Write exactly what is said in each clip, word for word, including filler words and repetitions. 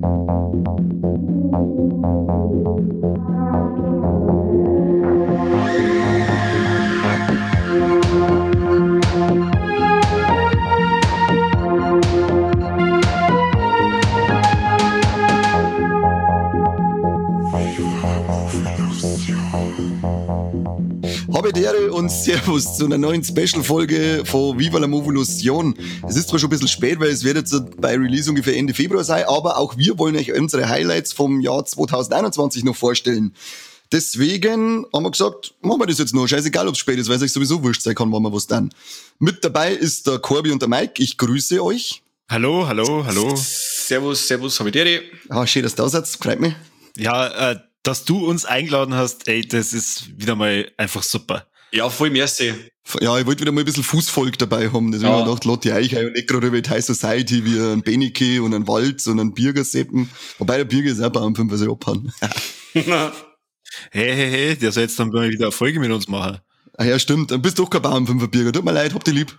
Habe die Ehre und Servus zu einer neuen Special-Folge von Viva la Movolution. Es ist zwar schon ein bisschen spät, weil es wird jetzt bei Release ungefähr Ende Februar sein, aber auch wir wollen euch unsere Highlights vom Jahr zwanzig einundzwanzig noch vorstellen. Deswegen haben wir gesagt, machen wir das jetzt noch. Scheißegal, ob es spät ist, weil es euch sowieso wurscht sein kann, wann wir was dann. Mit dabei ist der Corby und der Mike. Ich grüße euch. Hallo, hallo, hallo. Servus, servus, habe ich dir. Ah, schön, dass du da seid. Freut mich. Ja, äh, dass du uns eingeladen hast, ey, das ist wieder mal einfach super. Ja, voll merci. Ja, ich wollte wieder mal ein bisschen Fußvolk dabei haben. Deswegen Ja. habe ich gedacht, lade ich euch ein und nicht gerade über die High Society wie ein Benike und ein Walz und ein Birgerseppen. Wobei der Birger ist auch bei einem fünf also abhauen. Hey, hey, hey, der soll jetzt dann mal wieder eine Folge mit uns machen. Ah ja, stimmt. Dann bist du doch kein Bauernfünfer Birger. Tut mir leid, hab dich lieb.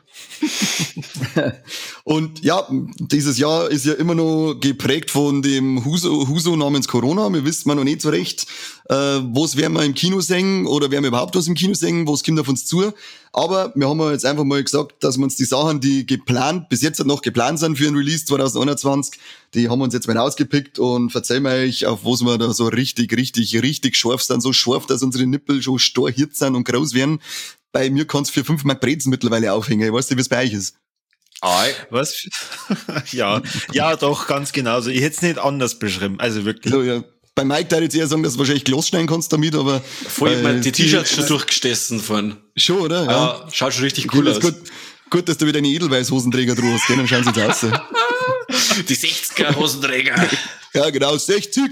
Und ja, dieses Jahr ist ja immer noch geprägt von dem Huso, Huso namens Corona. Wir wissen noch nicht so recht, äh, was werden wir im Kino sehen oder werden wir überhaupt was im Kino sehen, was kommt auf uns zu. Aber wir haben jetzt einfach mal gesagt, dass wir uns die Sachen, die geplant, bis jetzt noch geplant sind für ein Release zwanzig einundzwanzig, die haben wir uns jetzt mal rausgepickt und erzählen wir euch, auf was wir da so richtig, richtig, richtig scharf sind. So scharf, dass unsere Nippel schon starrhirt sind und groß werden. Bei mir kann's für fünf Mark Brezen mittlerweile aufhängen. Ich weiß nicht, wie es bei euch ist. Ei. Was? ja, ja, doch, ganz genauso. Ich hätte es nicht anders beschrieben, also wirklich. So, ja. Bei Mike darf ich jetzt eher sagen, dass du wahrscheinlich Glas schneiden kannst damit, aber... Voll, ich äh, mein, die T-Shirts schon durchgestessen von. Schon, oder? Ja. Ja, schaut schon richtig cool Gut, aus. gut, gut, dass du wieder eine Edelweiß-Hosenträger drauf hast, gell? Dann schauen sie jetzt aus. Die sechziger-Hosenträger. Ja, genau, sechzig.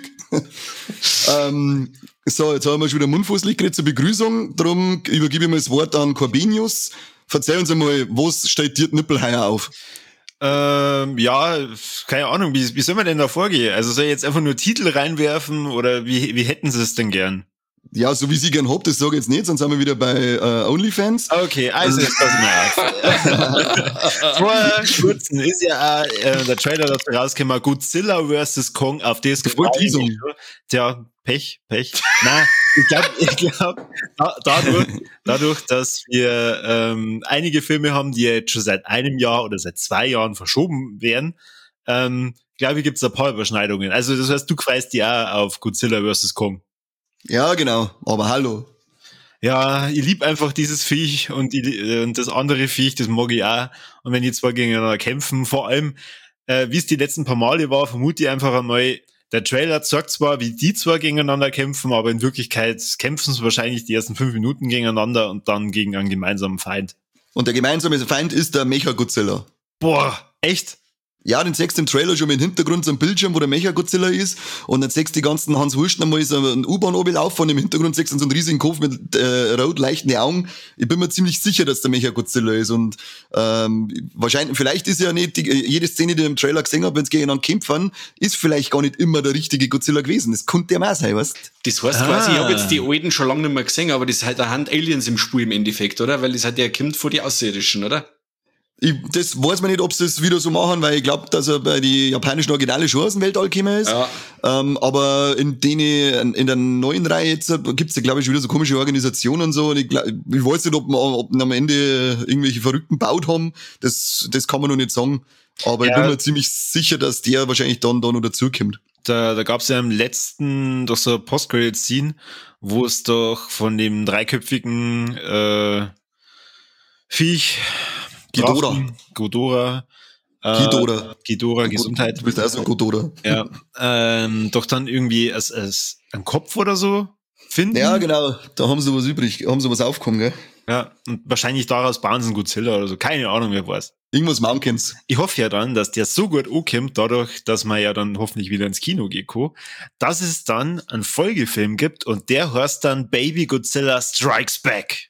ähm, so, jetzt haben wir schon wieder Mundfußlich geredet zur Begrüßung. Darum übergebe ich mal das Wort an Corbinius. Verzeih uns einmal, was steht dir die Nippel heuer auf? Ähm, ja, keine Ahnung, wie, wie soll man denn da vorgehen? Also soll ich jetzt einfach nur Titel reinwerfen oder wie, wie hätten sie es denn gern? Ja, so wie sie gern habt, das sage ich jetzt nicht, sonst sind wir wieder bei äh, OnlyFans. Okay, also jetzt pass mal auf. Vor kurzem ist ja auch, äh, der Trailer dazu rausgekommen, Godzilla versus. Kong, auf das Das wollte ich sagen. Tja, Pech, Pech. Nein, ich glaube, ich glaub, da, dadurch, dadurch, dass wir ähm, einige Filme haben, die jetzt schon seit einem Jahr oder seit zwei Jahren verschoben werden, ähm, glaube ich, gibt es ein paar Überschneidungen. Also das heißt, du freust dich auch auf Godzilla versus. Kong. Ja, genau, aber hallo. Ja, ich lieb einfach dieses Viech und, ich, und das andere Viech, das mag ich auch. Und wenn die zwei gegeneinander kämpfen, vor allem, äh, wie es die letzten paar Male war, vermute ich einfach einmal, der Trailer zeigt zwar, wie die zwei gegeneinander kämpfen, aber in Wirklichkeit kämpfen sie wahrscheinlich die ersten fünf Minuten gegeneinander und dann gegen einen gemeinsamen Feind. Und der gemeinsame Feind ist der Mecha-Godzilla. Boah, echt? Ja, den sechst im Trailer schon mit dem Hintergrund so ein Bildschirm, wo der Mecha-Godzilla ist. Und dann sechst die ganzen Hans Wursten einmal so einen U-Bahn oben laufen und im Hintergrund sechst du so einen riesigen Kopf mit äh, rot leichten Augen. Ich bin mir ziemlich sicher, dass der Mecha-Godzilla ist. Und ähm, wahrscheinlich, vielleicht ist ja nicht die, jede Szene, die ich im Trailer gesehen habe, wenn es gegeneinander kämpfen, ist vielleicht gar nicht immer der richtige Godzilla gewesen. Das konnte der mal sein, weißt? Das heißt Ah. quasi, ich habe jetzt die alten schon lange nicht mehr gesehen, aber das ist halt eine Hand Aliens im Spiel im Endeffekt, oder? Weil das hat ja kommt von die Außerirdischen, oder? Ich, das weiß man nicht, ob sie das wieder so machen, weil ich glaube, dass er bei die japanischen Originale schon aus dem Weltall gekommen ist. Ja. Ähm, aber in denen, in der neuen Reihe jetzt gibt's ja, glaube ich, schon wieder so komische Organisationen und so. Und ich, glaub, ich weiß nicht, ob, ob am Ende irgendwelche Verrückten baut haben. Das, das kann man noch nicht sagen. Aber Ja. ich bin mir ziemlich sicher, dass der wahrscheinlich dann da noch dazukommt. Da, da gab es ja im letzten doch so eine Post-Credit-Scene, wo es doch von dem dreiköpfigen äh, Viech Ghidorah. Drachen, Ghidorah. Äh, Ghidorah. Ghidorah, Gesundheit. Du bist auch so Ghidorah. Ja. Ähm, doch dann irgendwie als, als ein Kopf oder so finden. Ja, genau. Da haben sie was übrig, haben sie was aufgekommen, gell? Ja, und wahrscheinlich daraus bauen sie einen Godzilla oder so. Keine Ahnung, wer weiß. Irgendwas Mountains. Ich hoffe ja dann, dass der so gut ankommt, dadurch, dass man ja dann hoffentlich wieder ins Kino geht, dass es dann einen Folgefilm gibt und der heißt dann Baby Godzilla Strikes Back.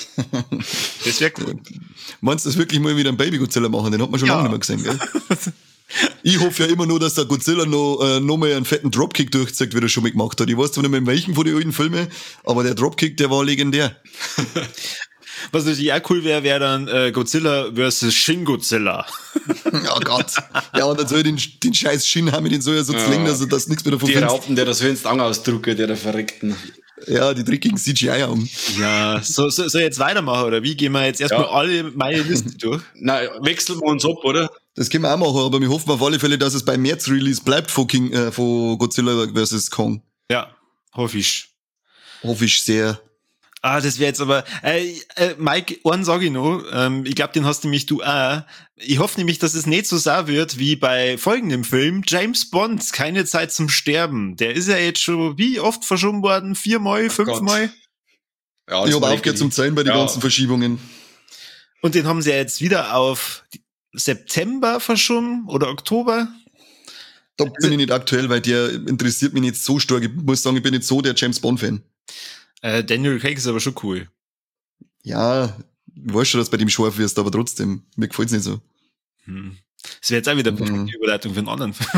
Das wäre cool. Meinst du, das wirklich mal wieder einen Baby-Godzilla machen? Den hat man schon Ja. lange nicht mehr gesehen, gell? Ich hoffe ja immer nur, dass der Godzilla noch, äh, noch mal einen fetten Dropkick durchzeigt, wie er schon mal gemacht hat. Ich weiß zwar nicht mehr in welchen von den alten Filmen, aber der Dropkick, der war legendär. Was natürlich auch cool wäre, wäre dann äh, Godzilla versus Shin Godzilla. Oh Gott. Ja, und dann soll ich den, den scheiß Shin haben, den soll er so Ja. zwingen, also dass nichts mehr davon Die findest. Raupen, der das so ins Auge ausdrucke, der der Verreckten. Ja, die dreckigen C G I-Augen. Ja, so, so, soll ich jetzt weitermachen, oder wie? Gehen wir jetzt erstmal Ja. alle meine Liste durch? Na, wechseln wir uns ab, oder? Das können wir auch machen, aber wir hoffen auf alle Fälle, dass es beim März-Release bleibt von, King, äh, von Godzilla versus Kong. Ja, hoffe ich. Hoffe ich sehr. Ah, das wäre jetzt aber, äh, äh, Mike, einen sag ich noch, ähm, ich glaube, den hast nämlich du auch. Ich hoffe nämlich, dass es nicht so sauer wird wie bei folgendem Film, James Bond, keine Zeit zum Sterben. Der ist ja jetzt schon wie oft verschoben worden? Viermal, fünfmal? Ja, Ich habe aufgehört zum Zählen bei den Ja. ganzen Verschiebungen. Und den haben sie ja jetzt wieder auf September verschoben oder Oktober. Da bin ich nicht aktuell, weil der interessiert mich nicht so stark. Ich muss sagen, ich bin nicht so der James Bond-Fan. Äh, Daniel Craig ist aber schon cool. Ja, ich weiß schon, dass bei dem scharf wirst, aber trotzdem, mir gefällt's nicht so. Hm. Das wäre jetzt auch wieder eine perfekte Mhm. Überleitung für einen anderen Film.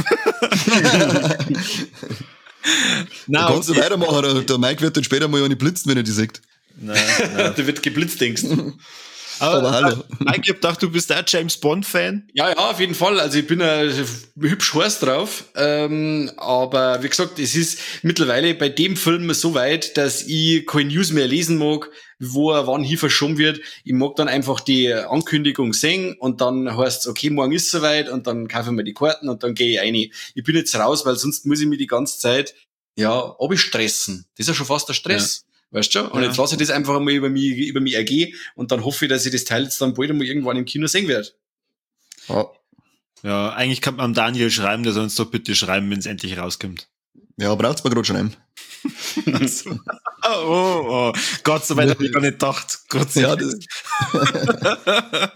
Da kannst du okay. weitermachen, der, der Mike wird dann später mal eine blitzen, wenn er die sagt. Nein, nein. Der wird geblitzt, denkst du? Aber, Aber hallo. Mike, ich hab gedacht, du bist auch James Bond-Fan. Ja, ja, auf jeden Fall. Also ich bin äh, hübsch heiß drauf. Ähm, aber wie gesagt, es ist mittlerweile bei dem Film so weit, dass ich keine News mehr lesen mag, wo er wann hier verschoben wird. Ich mag dann einfach die Ankündigung sehen und dann heißt es, okay, morgen ist soweit und dann kaufe ich mir die Karten und dann gehe ich rein. Ich bin jetzt raus, weil sonst muss ich mir die ganze Zeit, ja, abstressen. Das ist ja schon fast der Stress. Weißt du schon? Und Ja. jetzt lasse ich das einfach einmal über mich, über mich ergehen und dann hoffe ich, dass ich das Teil jetzt dann bald einmal irgendwann im Kino sehen werde. Ja, Ja, eigentlich kann man Daniel schreiben, der soll uns doch bitte schreiben, wenn es endlich rauskommt. ja braucht's mir gerade schon ein. oh, oh, oh. Gott, so weit habe ich gar nicht gedacht. Gott sei Ja, Dank. das,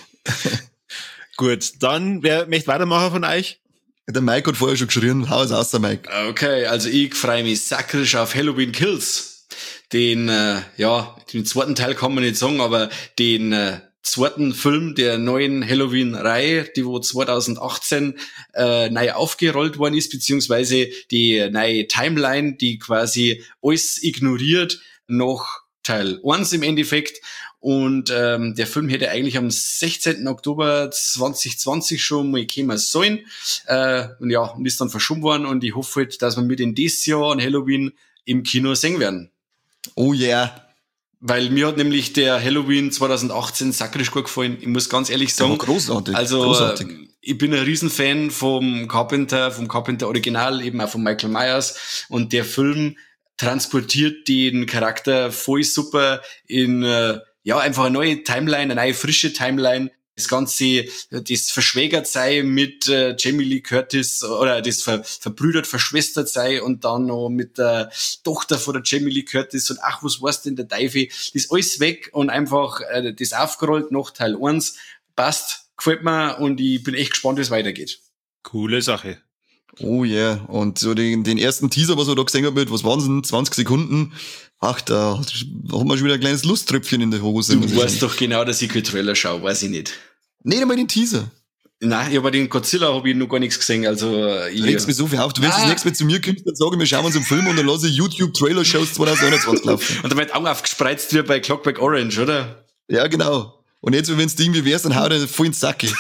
Gut, dann, wer möchte weitermachen von euch? der Mike hat vorher schon geschrien, hau es aus, der Mike. Okay, also ich freue mich sakrisch auf Halloween Kills. Den, äh, ja, den zweiten Teil kann man nicht sagen, aber den äh, zweiten Film der neuen Halloween-Reihe, die wo zwanzig achtzehn äh, neu aufgerollt worden ist, beziehungsweise die neue Timeline, die quasi alles ignoriert, noch Teil eins im Endeffekt. Und ähm, der Film hätte eigentlich am sechzehnten Oktober zwanzig zwanzig schon mal kommen sollen. Äh, und ja, und ist dann verschoben worden. Und ich hoffe halt, dass wir mit in dieses Jahr an Halloween im Kino sehen werden. Oh yeah. Weil mir hat nämlich der Halloween zwanzig achtzehn sakrisch gut gefallen. Ich muss ganz ehrlich Ja, sagen. großartig. Also, großartig. äh, ich bin ein Riesenfan vom Carpenter, vom Carpenter Original, eben auch von Michael Myers. Und der Film transportiert den Charakter voll super in, äh, ja, einfach eine neue Timeline, eine neue frische Timeline. Das Ganze, das verschwägert sei mit äh, Jamie Lee Curtis oder das ver, verbrüdert, verschwestert sei und dann noch mit der Tochter von der Jamie Lee Curtis und ach, was war's denn der Teufel? Das ist alles weg und einfach äh, das aufgerollt nach Teil eins. Passt, gefällt mir und ich bin echt gespannt, wie es weitergeht. Coole Sache. Oh yeah. Und so den, den ersten Teaser, was man da gesehen hat mit, was waren denn, zwanzig Sekunden? Ach, da hat man schon wieder ein kleines Lusttröpfchen in der Hose. Du weißt doch genau, dass ich keinen Trailer schaue, weiß ich nicht. Nicht einmal den Teaser. Nein, ich habe den Godzilla habe ich noch gar nichts gesehen, also ich, Du regst mich so viel auf. Du willst Ah. das nächste Mal zu mir kommst, dann sage ich, wir schauen uns einen Film und dann lasse ich YouTube-Trailer-Shows zwanzig einundzwanzig laufen. und damit Augen aufgespreizt wie bei Clockwork Orange, oder? Ja, genau. Und jetzt, wenn es irgendwie wär's, dann haut er voll ins Sacke.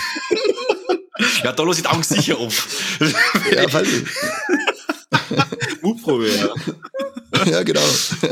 Ja, da lasse ich die Augen sicher auf. Ja, weil, Mutprobe, ja. ja, genau.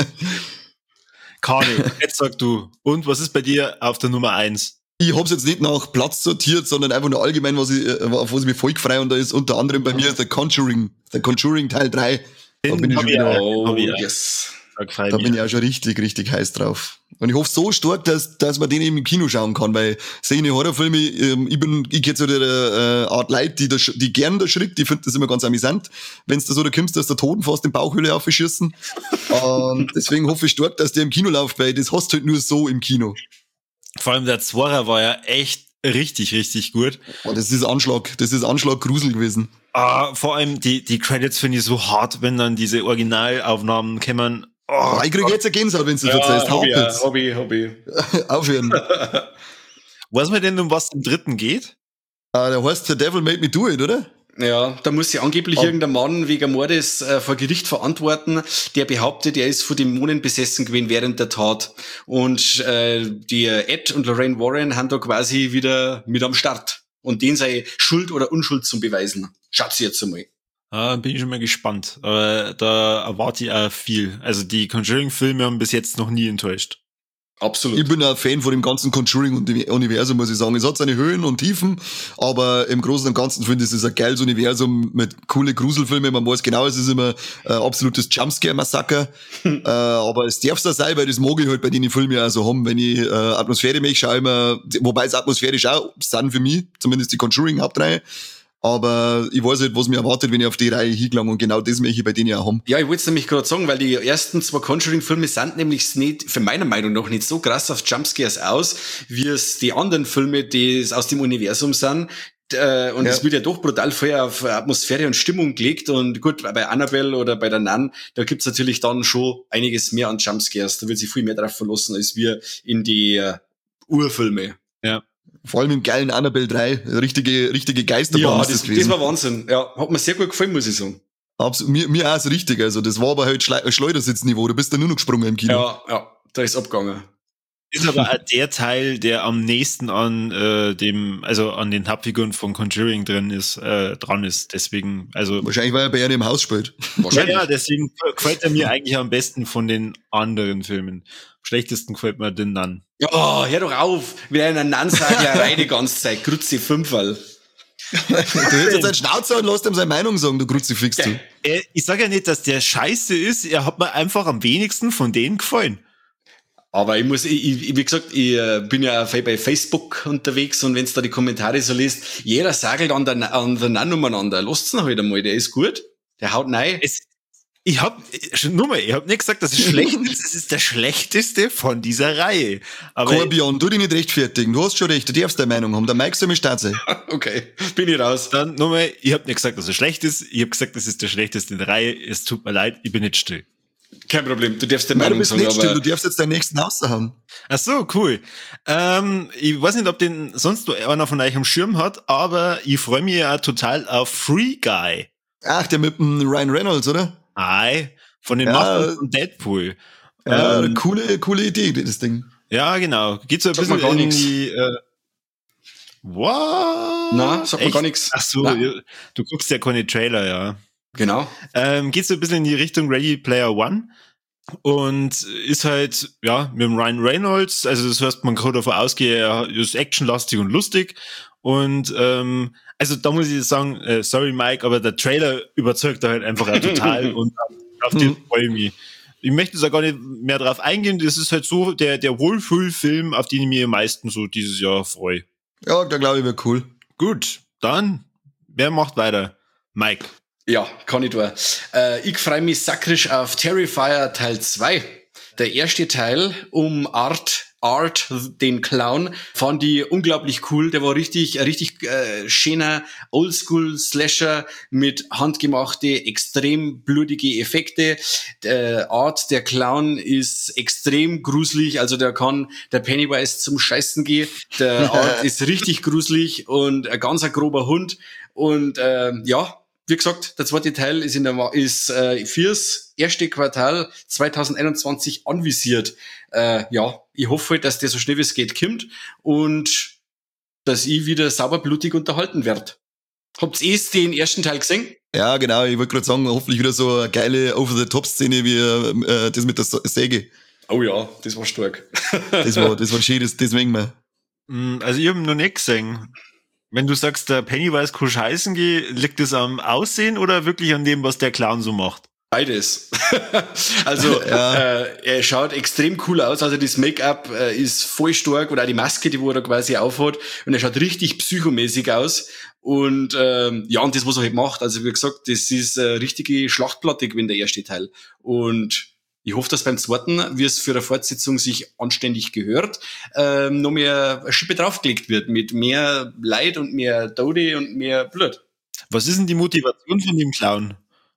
Kani, jetzt sag du. Und was ist bei dir auf der Nummer eins? Ich hab's jetzt nicht nach Platz sortiert, sondern einfach nur allgemein, was ich, äh, auf was ich mich voll gefreut. Und da ist unter anderem bei mir The Conjuring. The Conjuring Teil drei. Da bin ich hab schon ich wieder, auch. Oh, Hab ich auch. yes. Da freu da mich. bin ich auch schon richtig, richtig heiß drauf. Und ich hoffe so stark, dass, dass man den eben im Kino schauen kann, weil seine Horrorfilme, ähm, ich bin, ich geh zu der äh, Art Leute, die, das, die gern da schreckt, die finden das immer ganz amüsant, wenn's da so da kommst, dass der Toten fast in die Bauchhöhle aufschießen. Und deswegen hoffe ich stark, dass der im Kino läuft, weil das hast du halt nur so im Kino. Vor allem der Zwarer war ja echt richtig, richtig gut. Und das ist Anschlag, das ist Anschlag Grusel gewesen. Ah, vor allem die, die Credits finde ich so hart, wenn dann diese Originalaufnahmen kommen. Oh, Oh, ich krieg jetzt eine Gänsehaut, wenn du das Ja, erzählst. hab ich, ja, Hauptels. hab ich, hab ich. Aufhören. weiß man denn, um was im dritten geht? Ah, der heißt The Devil Made Me Do It, oder? Ja, da muss sich angeblich Ab- irgendein Mann wegen Mordes äh, vor Gericht verantworten, der behauptet, er ist von Dämonen besessen gewesen während der Tat. Und äh, die Ed und Lorraine Warren haben da quasi wieder mit am Start. Und denen sei Schuld oder Unschuld zum Beweisen. Schaut sie jetzt einmal. Ah, bin ich schon mal gespannt. Aber da erwarte ich auch viel. Also die Conjuring-Filme haben bis jetzt noch nie enttäuscht. Absolut. Ich bin ein Fan von dem ganzen Conjuring-Universum, muss ich sagen. Es hat seine Höhen und Tiefen, aber im Großen und Ganzen finde ich, es ist ein geiles Universum mit coole Gruselfilme. Man weiß genau, es ist immer ein absolutes Jumpscare-Massaker. äh, aber es darf so sein, weil das mag ich halt bei den Filmen ja auch so haben. Wenn ich äh, Atmosphäre möchte, schaue ich immer, wobei es atmosphärisch auch sind für mich, zumindest die Conjuring-Hauptreihe. Aber ich weiß nicht, was mir erwartet, wenn ich auf die Reihe hingelange. Und genau das möchte ich bei denen ja haben. Ja, ich wollte es nämlich gerade sagen, weil die ersten zwei Conjuring-Filme sind nämlich nicht, für meiner Meinung nach, nicht so krass auf Jumpscares aus, wie es die anderen Filme, die aus dem Universum sind. Äh, und es Ja. wird ja doch brutal vorher auf Atmosphäre und Stimmung gelegt. Und gut, bei Annabelle oder bei der Nun, da gibt's natürlich dann schon einiges mehr an Jumpscares. Da wird sich viel mehr drauf verlassen, als wir in die äh, Urfilme. Ja. Vor allem im geilen Annabelle drei. Richtige, richtige Geisterbahn Ja, ist das, das gewesen. das war Wahnsinn. Ja, hat mir sehr gut gefallen, muss ich sagen. Absolut. Mir, mir auch so richtig. Also, das war aber halt Schle- Schleudersitzniveau. Du bist da nur noch gesprungen im Kino. Ja, ja, da ist abgegangen. Ist aber auch der Teil, der am nächsten an äh, dem, also an den Hauptfiguren von Conjuring drin ist, äh, dran ist. Deswegen, also Wahrscheinlich, weil er bei einem im Haus spielt. ja, Wahrscheinlich. ja, deswegen gefällt er mir eigentlich am besten von den anderen Filmen. Am schlechtesten gefällt mir den Nun. Ja, oh, hör doch auf. Mit einer Nansagerei die ganze Zeit. Grüezi Fünferl. Du hältst jetzt einen Schnauzer und lässt ihm seine Meinung sagen, du Kruzifix, du. Äh, ich sage ja nicht, dass der scheiße ist. Er hat mir einfach am wenigsten von denen gefallen. Aber ich muss, ich, ich, wie gesagt, ich äh, bin ja bei Facebook unterwegs und wenn's da die Kommentare so liest, jeder sagelt an der, an der Nun umeinander. Lasst's ihn halt einmal, der ist gut. Der haut rein. Es, ich hab, schon nur mal, ich hab nicht gesagt, dass es schlecht ist. Es ist der schlechteste von dieser Reihe. Aber Corbion, du dich nicht rechtfertigen. Du hast schon recht, du darfst deine Meinung haben. Der Mike soll mit Start sein. Okay, bin ich raus. dann nochmal, ich hab nicht gesagt, dass es schlecht ist. Ich hab gesagt, das ist der schlechteste in der Reihe. Es tut mir leid, ich bin nicht still. Kein Problem, du darfst deine Nein, du Meinung bist sagen, nicht still, aber du darfst jetzt deinen nächsten raushauen. Ach so, cool. Ähm, ich weiß nicht, ob den sonst noch einer von euch am Schirm hat, aber ich freue mich ja total auf Free Guy. Ach, der mit dem Ryan Reynolds, oder? Ei, von den Ja. Machern von Deadpool. Ja, Ähm, coole, coole Idee, das Ding. Ja, genau. Geht so ein Sagt mir bisschen gar in nix. die, äh, what? na, sagt mir Echt? gar nichts. Ach so, Nein. ja, du guckst ja keine Trailer, ja. Genau. Ähm, geht so ein bisschen in die Richtung Ready Player One und ist halt, ja, mit dem Ryan Reynolds, also das heißt, man kann davon ausgehen, er ist actionlastig und lustig und ähm, also da muss ich sagen, äh, sorry Mike, aber der Trailer überzeugt da halt einfach auch total und auf den freue ich mich. Ich möchte da gar nicht mehr drauf eingehen, das ist halt so der, der Wohlfühlfilm, auf den ich mich am meisten so dieses Jahr freue. Ja, da glaube ich, wird cool. Gut, dann, wer macht weiter? Mike. Ja, kann ich tun. Äh, ich freue mich sakrisch auf Terrifier Teil zwei. Der erste Teil um Art, Art, den Clown, fand ich unglaublich cool. Der war richtig, ein richtig äh, schöner Oldschool-Slasher mit handgemachte, extrem blutige Effekte. Der Art, der Clown, ist extrem gruselig. Also der kann der Pennywise zum Scheißen gehen. Der Art ist richtig gruselig und ein ganz ein grober Hund. Und äh, ja, wie gesagt, der zweite Teil ist in der ist äh, fürs erste Quartal zwanzig einundzwanzig anvisiert. Äh, ja, ich hoffe halt, dass der so schnell wie es geht kommt und dass ich wieder sauberblutig unterhalten werde. Habt ihr den ersten Teil gesehen? Ja, genau, ich wollte gerade sagen, hoffentlich wieder so eine geile Over-the-Top-Szene wie äh, das mit der Säge. Oh ja, das war stark. Das war, das war schön, das, deswegen mal. Mm, Also ich habe ihn noch nicht gesehen. Wenn du sagst, der Pennywise kann scheißen gehen, liegt das am Aussehen oder wirklich an dem, was der Clown so macht? Beides. Also Ja. äh, er schaut extrem cool aus, also das Make-up äh, ist voll stark oder auch die Maske, die wo er da quasi aufhat und er schaut richtig psychomäßig aus und ähm, ja, und das, was er halt macht, also wie gesagt, das ist äh, richtige Schlachtplatte gewesen, der erste Teil und ich hoffe, dass beim zweiten, wie es für eine Fortsetzung sich anständig gehört, ähm, noch mehr eine Schippe draufgelegt wird mit mehr Leid und mehr Tode und mehr Blut. Was ist denn die Motivation von dem Clown?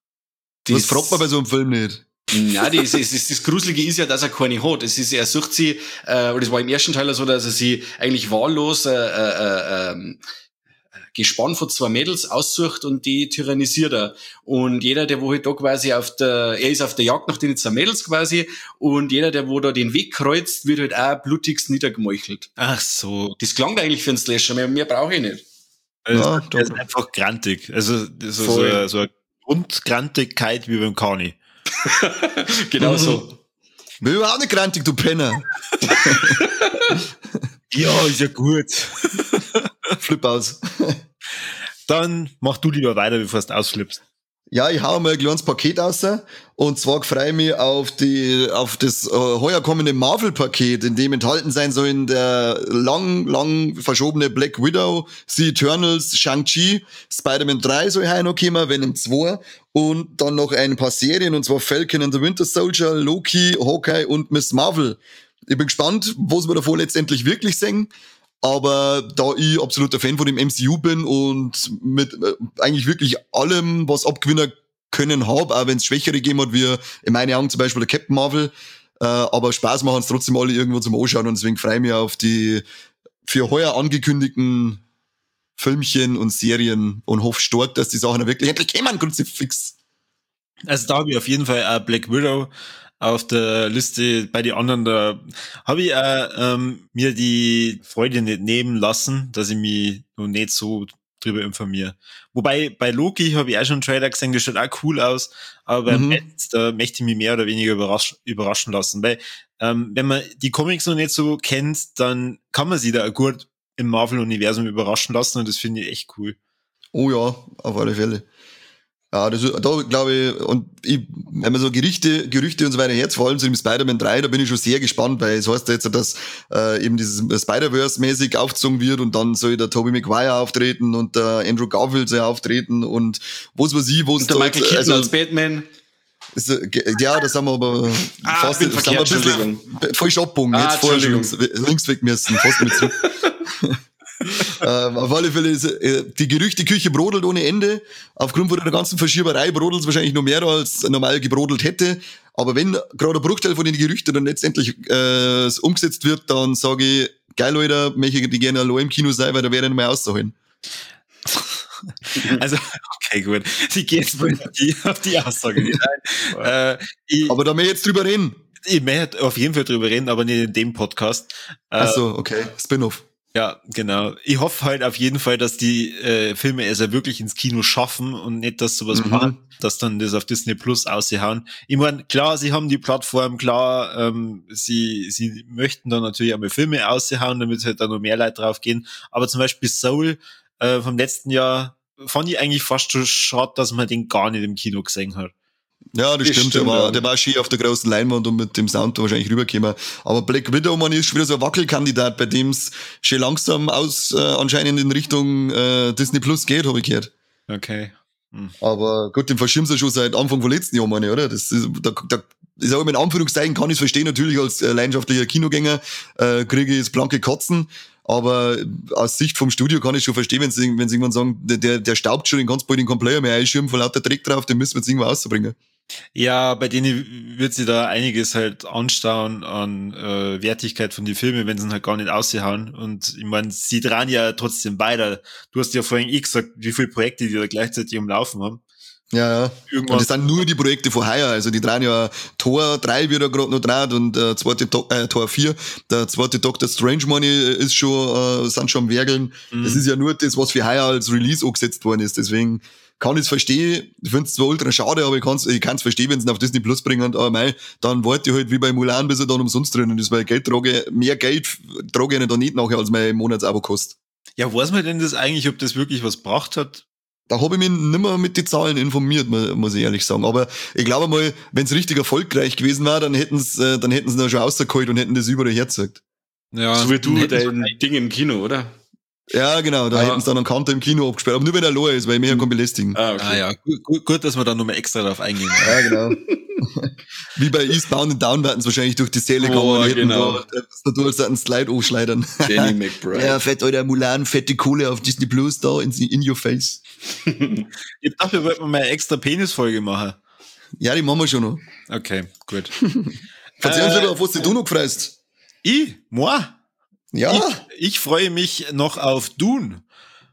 Das fragt man bei so einem Film nicht. Ja, das, das, das, das Gruselige ist ja, dass er keine hat. Es ist, er sucht sie, äh, oder es war im ersten Teil so, dass er sie eigentlich wahllos äh, äh, äh, Gespann von zwei Mädels aussucht und die tyrannisiert er. Und jeder, der wo halt da quasi auf der, er ist auf der Jagd nach den zwei Mädels quasi, und jeder, der wo da den Weg kreuzt, wird halt auch blutigst niedergemeuchelt. Ach so. Das klang eigentlich für einen Slasher, mehr, mehr brauche ich nicht. Also Ja, das ist doch. einfach grantig. Also so, so, Voll. eine- so eine Grundgrantigkeit wie beim Kani. Genau so. Bin überhaupt nicht grantig, du Penner. Ja, ist ja gut. Flip aus. Dann mach du lieber weiter, bevor du ausflippst. Ja, ich hau mal ein kleines Paket raus. Und zwar freue ich mich auf die, auf das äh, heuer kommende Marvel-Paket, in dem enthalten sein sollen der lang, lang verschobene Black Widow, The Eternals, Shang-Chi, Spider-Man drei soll heuer noch kommen, Venom zwei und dann noch ein paar Serien, und zwar Falcon and the Winter Soldier, Loki, Hawkeye und Miss Marvel. Ich bin gespannt, was wir davon letztendlich wirklich sehen. Aber da ich absoluter Fan von dem M C U bin und mit äh, eigentlich wirklich allem, was abgewinnen können hab, auch wenn es Schwächere gegeben hat, wie in meinen Augen zum Beispiel der Captain Marvel, äh, aber Spaß machen es trotzdem alle irgendwo zum Anschauen, und deswegen freue ich mich auf die für heuer angekündigten Filmchen und Serien und hoffe stark, dass die Sachen wirklich endlich kommen, Kruzifix. Also da habe ich auf jeden Fall auch Black Widow auf der Liste. Bei den anderen, da habe ich auch, ähm, mir die Freude nicht nehmen lassen, dass ich mich noch nicht so drüber informiere. Wobei bei Loki habe ich auch schon einen Trailer gesehen, der schaut auch cool aus, aber beim Mhm. Netz, da möchte ich mich mehr oder weniger überrasch überraschen lassen, weil ähm, wenn man die Comics noch nicht so kennt, dann kann man sich da auch gut im Marvel-Universum überraschen lassen, und das finde ich echt cool. Oh ja, auf alle Fälle. Ja, das, da glaube ich, und ich, wenn man so Gerüchte, Gerüchte und so weiter herz, vor allem zu dem Spider-Man drei, da bin ich schon sehr gespannt, weil es heißt jetzt, dass äh, eben dieses Spider-Verse-mäßig aufgezogen wird, und dann soll der Tobey Maguire auftreten und der Andrew Garfield soll auftreten und was weiß ich, wo es Und der da- Michael Keaton also, als Batman. ist, äh, ge- ja, das haben wir aber Ah, fast, bin das haben wir ein verkehrt, bisschen falsch abgebogen, Ah, jetzt vorher schon Entschuldigung. links, links weg müssen, fast mit zurück. ähm, auf alle Fälle ist äh, die Gerüchteküche brodelt ohne Ende. Aufgrund von der ganzen Verschieberei brodelt es wahrscheinlich noch mehr, als normal gebrodelt hätte. Aber wenn gerade ein Bruchteil von den Gerüchten dann letztendlich äh, umgesetzt wird, dann sage ich, geil, Leute, möchte ich die gerne allein im Kino sein, weil da wäre ich nicht mehr auszuholen. Also, okay, gut. Ich gehe jetzt mal auf die, auf die Aussage nicht ein. äh, ich, Aber da möchte ich jetzt drüber reden. ich möchte auf jeden Fall drüber reden, aber nicht in dem Podcast. Äh, Ach so, okay, Spin-off. Ja, genau. Ich hoffe halt auf jeden Fall, dass die äh, Filme es ja wirklich ins Kino schaffen und nicht, dass sowas Mhm. machen, dass dann das auf Disney Plus aushauen. Ich meine, klar, sie haben die Plattform, klar, ähm, sie sie möchten dann natürlich einmal Filme aushauen, damit halt da noch mehr Leute drauf gehen. Aber zum Beispiel Soul äh, vom letzten Jahr fand ich eigentlich fast schon schade, dass man den gar nicht im Kino gesehen hat. Ja, das, Das stimmt. stimmt, der, war, ja. der war schön auf der großen Leinwand und mit dem Sound wahrscheinlich rübergekommen. Aber Black Widow, man, ist schon wieder so ein Wackelkandidat, bei dem es schon langsam aus äh, anscheinend in Richtung äh, Disney Plus geht, habe ich gehört. Okay. Aber gut, den verschirmen sie schon seit Anfang von letzten Jahr, meine ich, oder? Das ist, da, da, ich sage mal in Anführungszeichen, kann ich es verstehen, natürlich als äh, leidenschaftlicher Kinogänger äh, kriege ich jetzt blanke Kotzen. Aber aus Sicht vom Studio kann ich schon verstehen, wenn sie, wenn sie irgendwann sagen, der, der, der staubt schon den ganz bald den Complayer mehr einschirmen, von lauter Dreck drauf, den müssen wir jetzt irgendwo auszubringen. Ja, bei denen wird sie da einiges halt anstauen an äh, Wertigkeit von den Filmen, wenn sie ihn halt gar nicht aushauen. Und ich meine, sie dran ja trotzdem weiter. Du hast ja vorhin eh gesagt, wie viele Projekte die da gleichzeitig am Laufen haben. Ja, ja. Irgendwann- Und das sind nur die Projekte von heuer. Also die drehen ja Tor drei wird ja gerade noch draht und äh, zweite Do äh, Tor vier. Der zweite Doctor Strange Money ist schon, äh, sind schon am Werkeln. Mhm. Das ist ja nur das, was für heuer als Release angesetzt worden ist. Deswegen kann ich es verstehen. Ich finde es zwar ultra schade, aber ich kann es ich kann's verstehen, wenn sie ihn auf Disney Plus bringen. Aber mei, dann warte ich halt wie bei Mulan, bis er dann umsonst drinnen ist, weil Geld trage, mehr Geld trage ich dann nicht nachher, als mein Monatsabo kostet. Ja, weiß man denn das eigentlich, ob das wirklich was gebracht hat? Da habe ich mich nimmer mit den Zahlen informiert, mu- muss ich ehrlich sagen. Aber ich glaube mal, wenn es richtig erfolgreich gewesen war, dann hätten sie äh, dann hätten sie ihn schon rausgeholt und hätten das überall hergezeigt. Ja, So wie du hätten sie dein Ding im Kino, oder? Ja, genau, da Ah. hätten sie dann einen Kanter im Kino abgesperrt. Aber nur wenn er low ist, weil mehr kann belästigen. Ah, Ah ja, gut, gut, gut, dass wir da nochmal extra drauf eingehen. Ja, genau. Wie bei Eastbound and Down werden sie wahrscheinlich durch die Säle gegangen Oh, und hätten genau. da, da du als einen Slide anschleudern. Danny McBride. Ja, fett, Alter, Mulan, fette Kohle auf Disney Plus da in, in your face. Ich dachte, wir wollten mal eine extra Penisfolge machen. Ja, die machen wir schon noch. Okay, gut. Erzähl uns Äh, lieber, auf was du noch gefreust. Ich? Moi? Ja, Ich, ich freue mich noch auf Dune.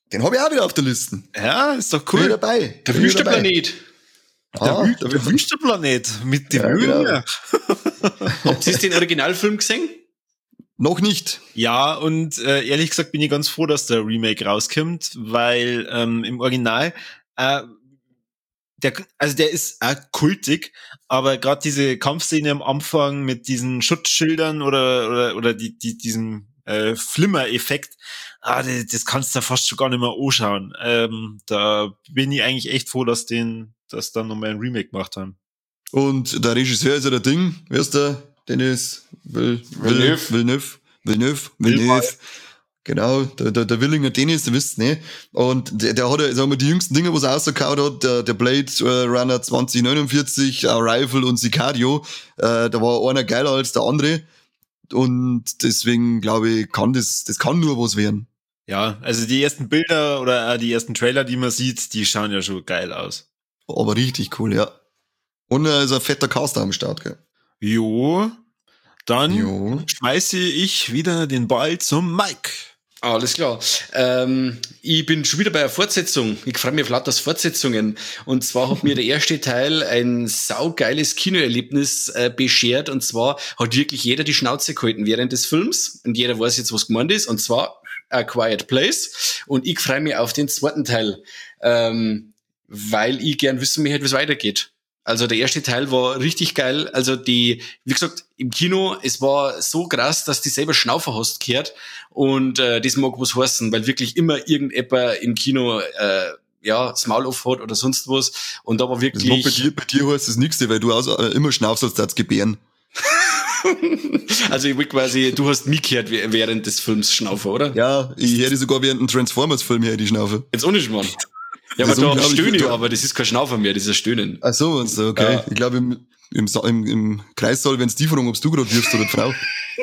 Den habe ich auch wieder auf der Liste. Ja, ist doch Bin ich cool. dabei. Der Bin ich dabei. Wüstenplanet. Der, Ah, Wü da der Wüstenplanet mit dem Ja, Höhlen. genau. Habt ihr den Originalfilm gesehen? Noch nicht. Ja, und äh, ehrlich gesagt bin ich ganz froh, dass der Remake rauskommt, weil ähm, im Original, äh, der, also der ist auch kultig, aber gerade diese Kampfszene am Anfang mit diesen Schutzschildern oder oder oder die, die diesen äh, Flimmer-Effekt, ah, das, das kannst du fast schon gar nicht mehr anschauen. Ähm, da bin ich eigentlich echt froh, dass den, dass dann nochmal ein Remake gemacht haben. Und der Regisseur ist ja der Ding, wer ist der? Dennis Vil Villeneuve. Villeneuve. Villeneuve. Villeneuve. Genau, der, der, der Willinger Dennis, ihr wisst, ne? Und der, der hat ja, sagen wir, die jüngsten Dinge, was er rausgehauen hat, der, der Blade Runner zwanzig neunundvierzig, Arrival und Sicario, äh, da war einer geiler als der andere. Und deswegen glaube ich, kann das, das kann nur was werden. Ja, also die ersten Bilder oder äh, die ersten Trailer, die man sieht, die schauen ja schon geil aus. Aber richtig cool, ja. Und er ist ein fetter Caster am Start, gell? Jo, dann Jo. schmeiße ich wieder den Ball zum Mike. Alles klar. Ähm, ich bin schon wieder bei einer Fortsetzung. Ich freue mich auf lauter Fortsetzungen. Und zwar hat mir der erste Teil ein saugeiles Kinoerlebnis äh, beschert. Und zwar hat wirklich jeder die Schnauze gehalten während des Films. Und jeder weiß jetzt, was gemeint ist. Und zwar A Quiet Place. Und ich freue mich auf den zweiten Teil, ähm, weil ich gern wissen möchte, wie es weitergeht. Also der erste Teil war richtig geil. Also die, wie gesagt, im Kino, es war so krass, dass die selber Schnaufer hast gehört. Und äh, das mag was heißen, weil wirklich immer irgendjemand im Kino äh, ja das Maul auf hat oder sonst was. Und da war Das wirklich... macht bei dir, bei dir heißt das nichts, weil du aus, äh, immer schnaufst, als das gebären. Also ich will quasi, du hast mich gehört während des Films Schnaufer, oder? Ja, ich hätte sogar während einem Transformers-Film her die Schnaufe. Jetzt ohne Schmarrn. Ja, Das aber ist da unglaublich. stöhne ich, Ja. aber das ist kein Schnaufer mehr, das ist ein Stöhnen. Ach so, und so, okay. Ja. Ich glaube, im, im, Sa- im, im Kreissaal, wenn es die fragen, ob du gerade wirfst oder die Frau.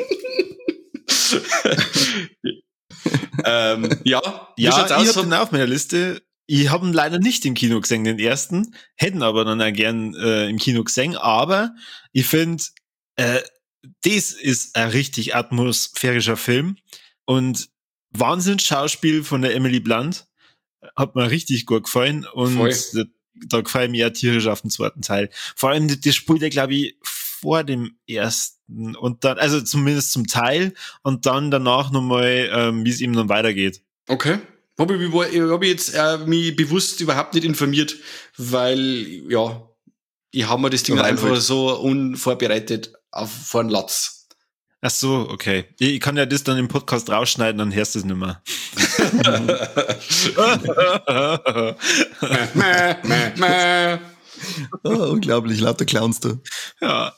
ähm, ja, wie Ja, schaut's ich aus? hab den auch auf meiner Liste. Ich habe ihn leider nicht im Kino gesehen, den ersten. Hätten aber dann auch gern äh, im Kino gesehen. Aber ich finde, äh, das ist ein richtig atmosphärischer Film. Und Wahnsinns-Schauspiel von der Emily Blunt. Hat mir richtig gut gefallen. Und Voll. da, da gefällt mir ja tierisch auf den zweiten Teil. Vor allem, das das spielt ja, glaube ich, vor dem ersten. Und dann, also zumindest zum Teil. Und dann danach nochmal, ähm, wie es ihm dann weitergeht. Okay. Habe ich, ich habe jetzt äh, mich bewusst überhaupt nicht informiert, weil, ja, ich habe mir das Ding Ja, einfach einfach. so unvorbereitet auf vor den Latz. Ach so, okay. Ich kann ja das dann im Podcast rausschneiden, dann hörst du es nicht mehr. Mäh, mäh, mäh. Oh, unglaublich, lauter Clowns da. Ja.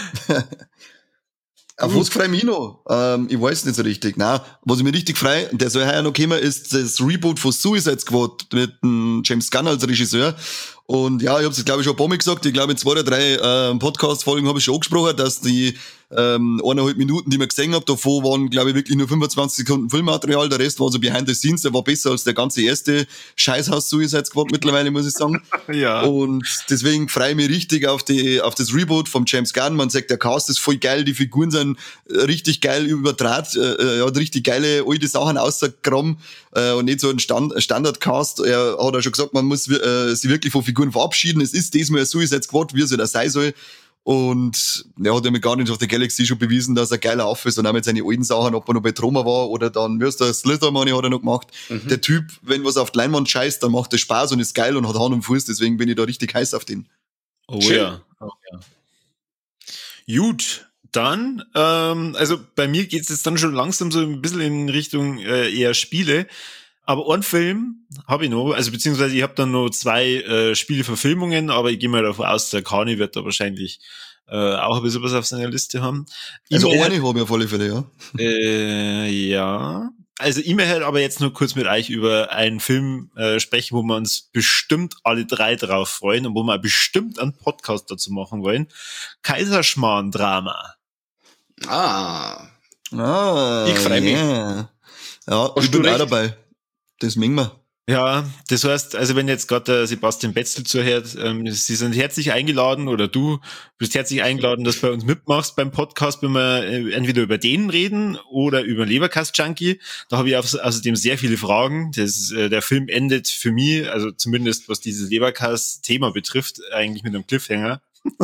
Auf was freue ich mich noch? Ähm, ich weiß nicht so richtig. Nein, was ich mir richtig freue, der soll heuer noch kommen, ist das Reboot von Suicide Squad mit dem James Gunn als Regisseur. Und ja, ich habe es glaube ich schon ein paar Mal gesagt, ich glaube in zwei oder drei äh, Podcast-Folgen habe ich schon angesprochen, dass die ähm, eineinhalb Minuten, die wir gesehen haben, davon waren glaube ich wirklich nur fünfundzwanzig Sekunden Filmmaterial, der Rest war so behind the scenes, der war besser als der ganze erste Scheißhaus Suicide Squad mittlerweile, muss ich sagen. Ja. Und deswegen freue ich mich richtig auf die, auf das Reboot vom James Gunn. Man sagt, der Cast ist voll geil, die Figuren sind äh, richtig geil überdraht, äh, er hat richtig geile alte Sachen ausgegraben, äh, und nicht so ein Stand, Standard-Cast. Er hat ja schon gesagt, man muss äh, sich wirklich von Figuren verabschieden. Es ist diesmal ein Suicide Squad, wie es ja da sein soll. Und er hat ja mit Guardians of the Galaxy schon bewiesen, dass er geiler Affe ist und auch mit seinen alten Sachen, ob er noch bei Troma war oder dann, wie ist der Slithermoney hat er noch gemacht. Mhm. Der Typ, wenn was auf die Leinwand scheißt, dann macht das Spaß und ist geil und hat Hand und Fuß, deswegen bin ich da richtig heiß auf den. Oh Schön. ja. Oh ja. Gut, dann, ähm, also bei mir geht's jetzt dann schon langsam so ein bisschen in Richtung äh, eher Spiele. Aber einen Film habe ich noch, also beziehungsweise ich habe dann noch zwei äh, Spieleverfilmungen, aber ich gehe mal davon aus, der Kani wird da wahrscheinlich äh, auch ein bisschen was auf seiner Liste haben. Also E-Mail- eine habe ich auf alle Fälle, ja. Äh, ja. Also ich möchte aber jetzt nur kurz mit euch über einen Film äh, sprechen, wo wir uns bestimmt alle drei drauf freuen und wo wir bestimmt einen Podcast dazu machen wollen. Kaiserschmarrn-Drama. Ah. Ah, Ich freu mich. yeah. Ja, Hast ich du bin auch recht? dabei. Das mengen wir. Ja, das heißt, also wenn jetzt gerade der Sebastian Betzel zuhört, ähm, Sie sind herzlich eingeladen oder du bist herzlich eingeladen, dass du bei uns mitmachst beim Podcast, wenn wir äh, entweder über den reden oder über Leberkast-Junkie. Da habe ich außerdem sehr viele Fragen. Das, äh, der Film endet für mich, also zumindest was dieses Leberkast-Thema betrifft, eigentlich mit einem Cliffhanger.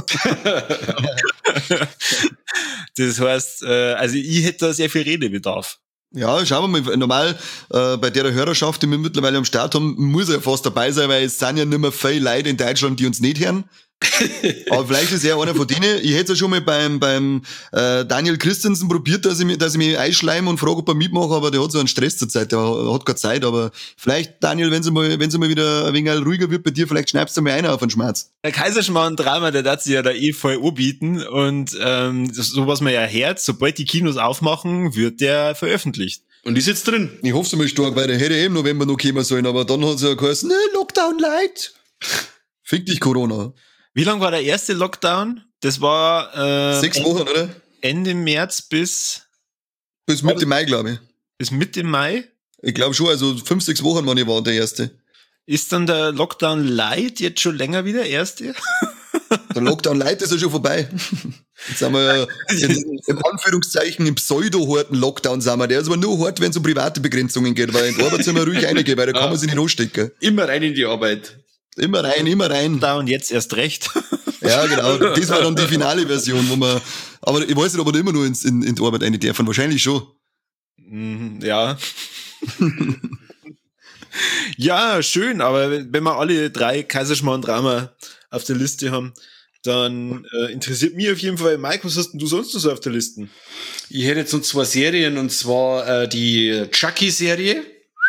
Das heißt, äh, also ich hätte da sehr viel Redebedarf. Ja, schauen wir mal. Normal, äh, bei der Hörerschaft, die wir mittlerweile am Start haben, muss er ja fast dabei sein, weil es sind ja nicht mehr viele Leute in Deutschland, die uns nicht hören. Aber vielleicht ist er einer von denen. Ich hätte es ja schon mal beim, beim äh, Daniel Christensen probiert, dass ich, mich, dass ich mich einschleime und frage, ob er mitmache, aber der hat so einen Stress zur Zeit, der hat keine Zeit. Aber vielleicht, Daniel, wenn es mal, wenn's mal wieder ein wenig ruhiger wird bei dir, vielleicht schneidest du mal einer auf den Schmerz. Der Kaiserschmarrn-Drama, der darf sich ja da eh voll anbieten und ähm, so was man ja hört, sobald die Kinos aufmachen, wird der veröffentlicht. Und ist jetzt drin. Ich hoffe es mal stark, weil der hätte eh im November noch kommen sollen, aber dann hat es ja geheißen, ne, Lockdown light. Fick dich, Corona. Wie lang war der erste Lockdown? Das war äh, Sechs Wochen, oder? Ende März bis Bis Mitte Mai, glaube ich. bis Mitte Mai. Ich glaube schon, also fünf, sechs Wochen waren ich war der erste. Ist dann der Lockdown Light jetzt schon länger wie der erste? Der Lockdown Light ist ja schon vorbei. Jetzt sind wir ja in, im Anführungszeichen im Pseudo-harten-Lockdown sind wir. Der ist aber nur hart, wenn es um private Begrenzungen geht, weil in die Arbeit sind wir ruhig reingehen, weil da kann man sich nicht anstecken. Immer rein in die Arbeit. Immer rein, immer rein. Lockdown jetzt erst recht. Ja, genau. Das war dann die finale Version, wo man, aber ich weiß nicht, ob wir da immer nur ins, in, in die Arbeit rein dürfen. Wahrscheinlich schon. Mm, ja. Ja, schön, aber wenn wir alle drei Kaiserschmarrn-Drama auf der Liste haben, dann äh, interessiert mich auf jeden Fall, Mike, was hast denn du sonst noch so auf der Liste? Ich hätte jetzt noch zwei Serien, und zwar äh, die Chucky-Serie.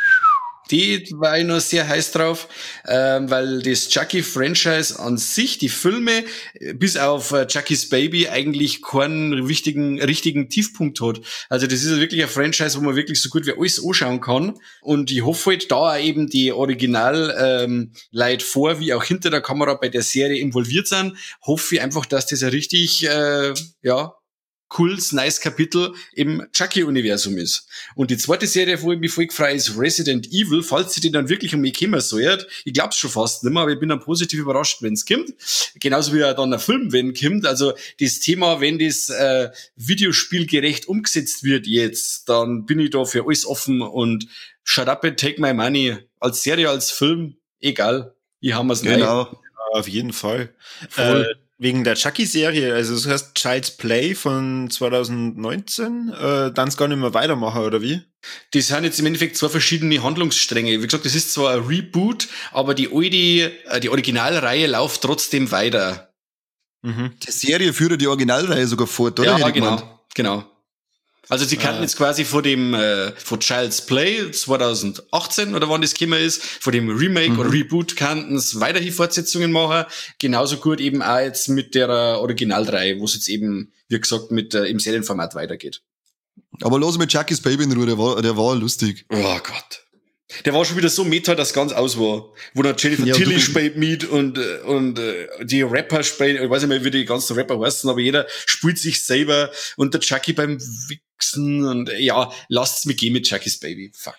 Die war ich noch sehr heiß drauf, ähm, weil das Chucky-Franchise an sich, die Filme, bis auf äh, Chuckys Baby eigentlich keinen wichtigen, richtigen Tiefpunkt hat. Also das ist ja wirklich ein Franchise, wo man wirklich so gut wie alles anschauen kann. Und ich hoffe halt, da auch eben die Original-Leute ähm, vor, wie auch hinter der Kamera bei der Serie involviert sind, hoffe ich einfach, dass das ein richtig, äh, ja, cooles, nice Kapitel im Chucky-Universum ist. Und die zweite Serie, wo ich mich voll gefreut, ist Resident Evil, falls sie die dann wirklich um mich kommen soll. Ich glaub's schon fast nicht mehr, aber ich bin dann positiv überrascht, wenn's kommt. Genauso wie auch dann ein Film, wenn kommt. Also das Thema, wenn das äh, videospielgerecht umgesetzt wird jetzt, dann bin ich da für alles offen und shut up and take my money. Als Serie, als Film, egal. Ich habe mir's Genau. Ja, auf jeden Fall. Voll. Äh, Wegen der Chucky-Serie, also das heißt Child's Play von zwanzig neunzehn, äh, dann gar nicht mehr weitermachen, oder wie? Das sind jetzt im Endeffekt zwei verschiedene Handlungsstränge. Wie gesagt, das ist zwar ein Reboot, aber die alte, die Originalreihe läuft trotzdem weiter. Mhm. Die Serie führt die Originalreihe sogar fort, oder? Ja, genau, genau. Also sie kannten ah. jetzt quasi von dem äh, von Child's Play zwanzig achtzehn oder wann das gekommen ist, von dem Remake mhm. oder Reboot kannten es weiterhin Fortsetzungen machen. Genauso gut eben auch jetzt mit der Originalreihe, wo es jetzt eben, wie gesagt, mit äh, im Serienformat weitergeht. Aber los mit Chuckys Baby in Ruhe, der war, der war lustig. Oh Gott. Der war schon wieder so meta, dass ganz aus war. Wo dann Jennifer ja, Tilly spielt mit und, und äh, die Rapper spielen, ich weiß nicht mehr, wie die ganzen Rapper heißen, aber jeder spielt sich selber und der Chucky beim Wichsen und ja, lasst's mich gehen mit Chuckys Baby. Fuck.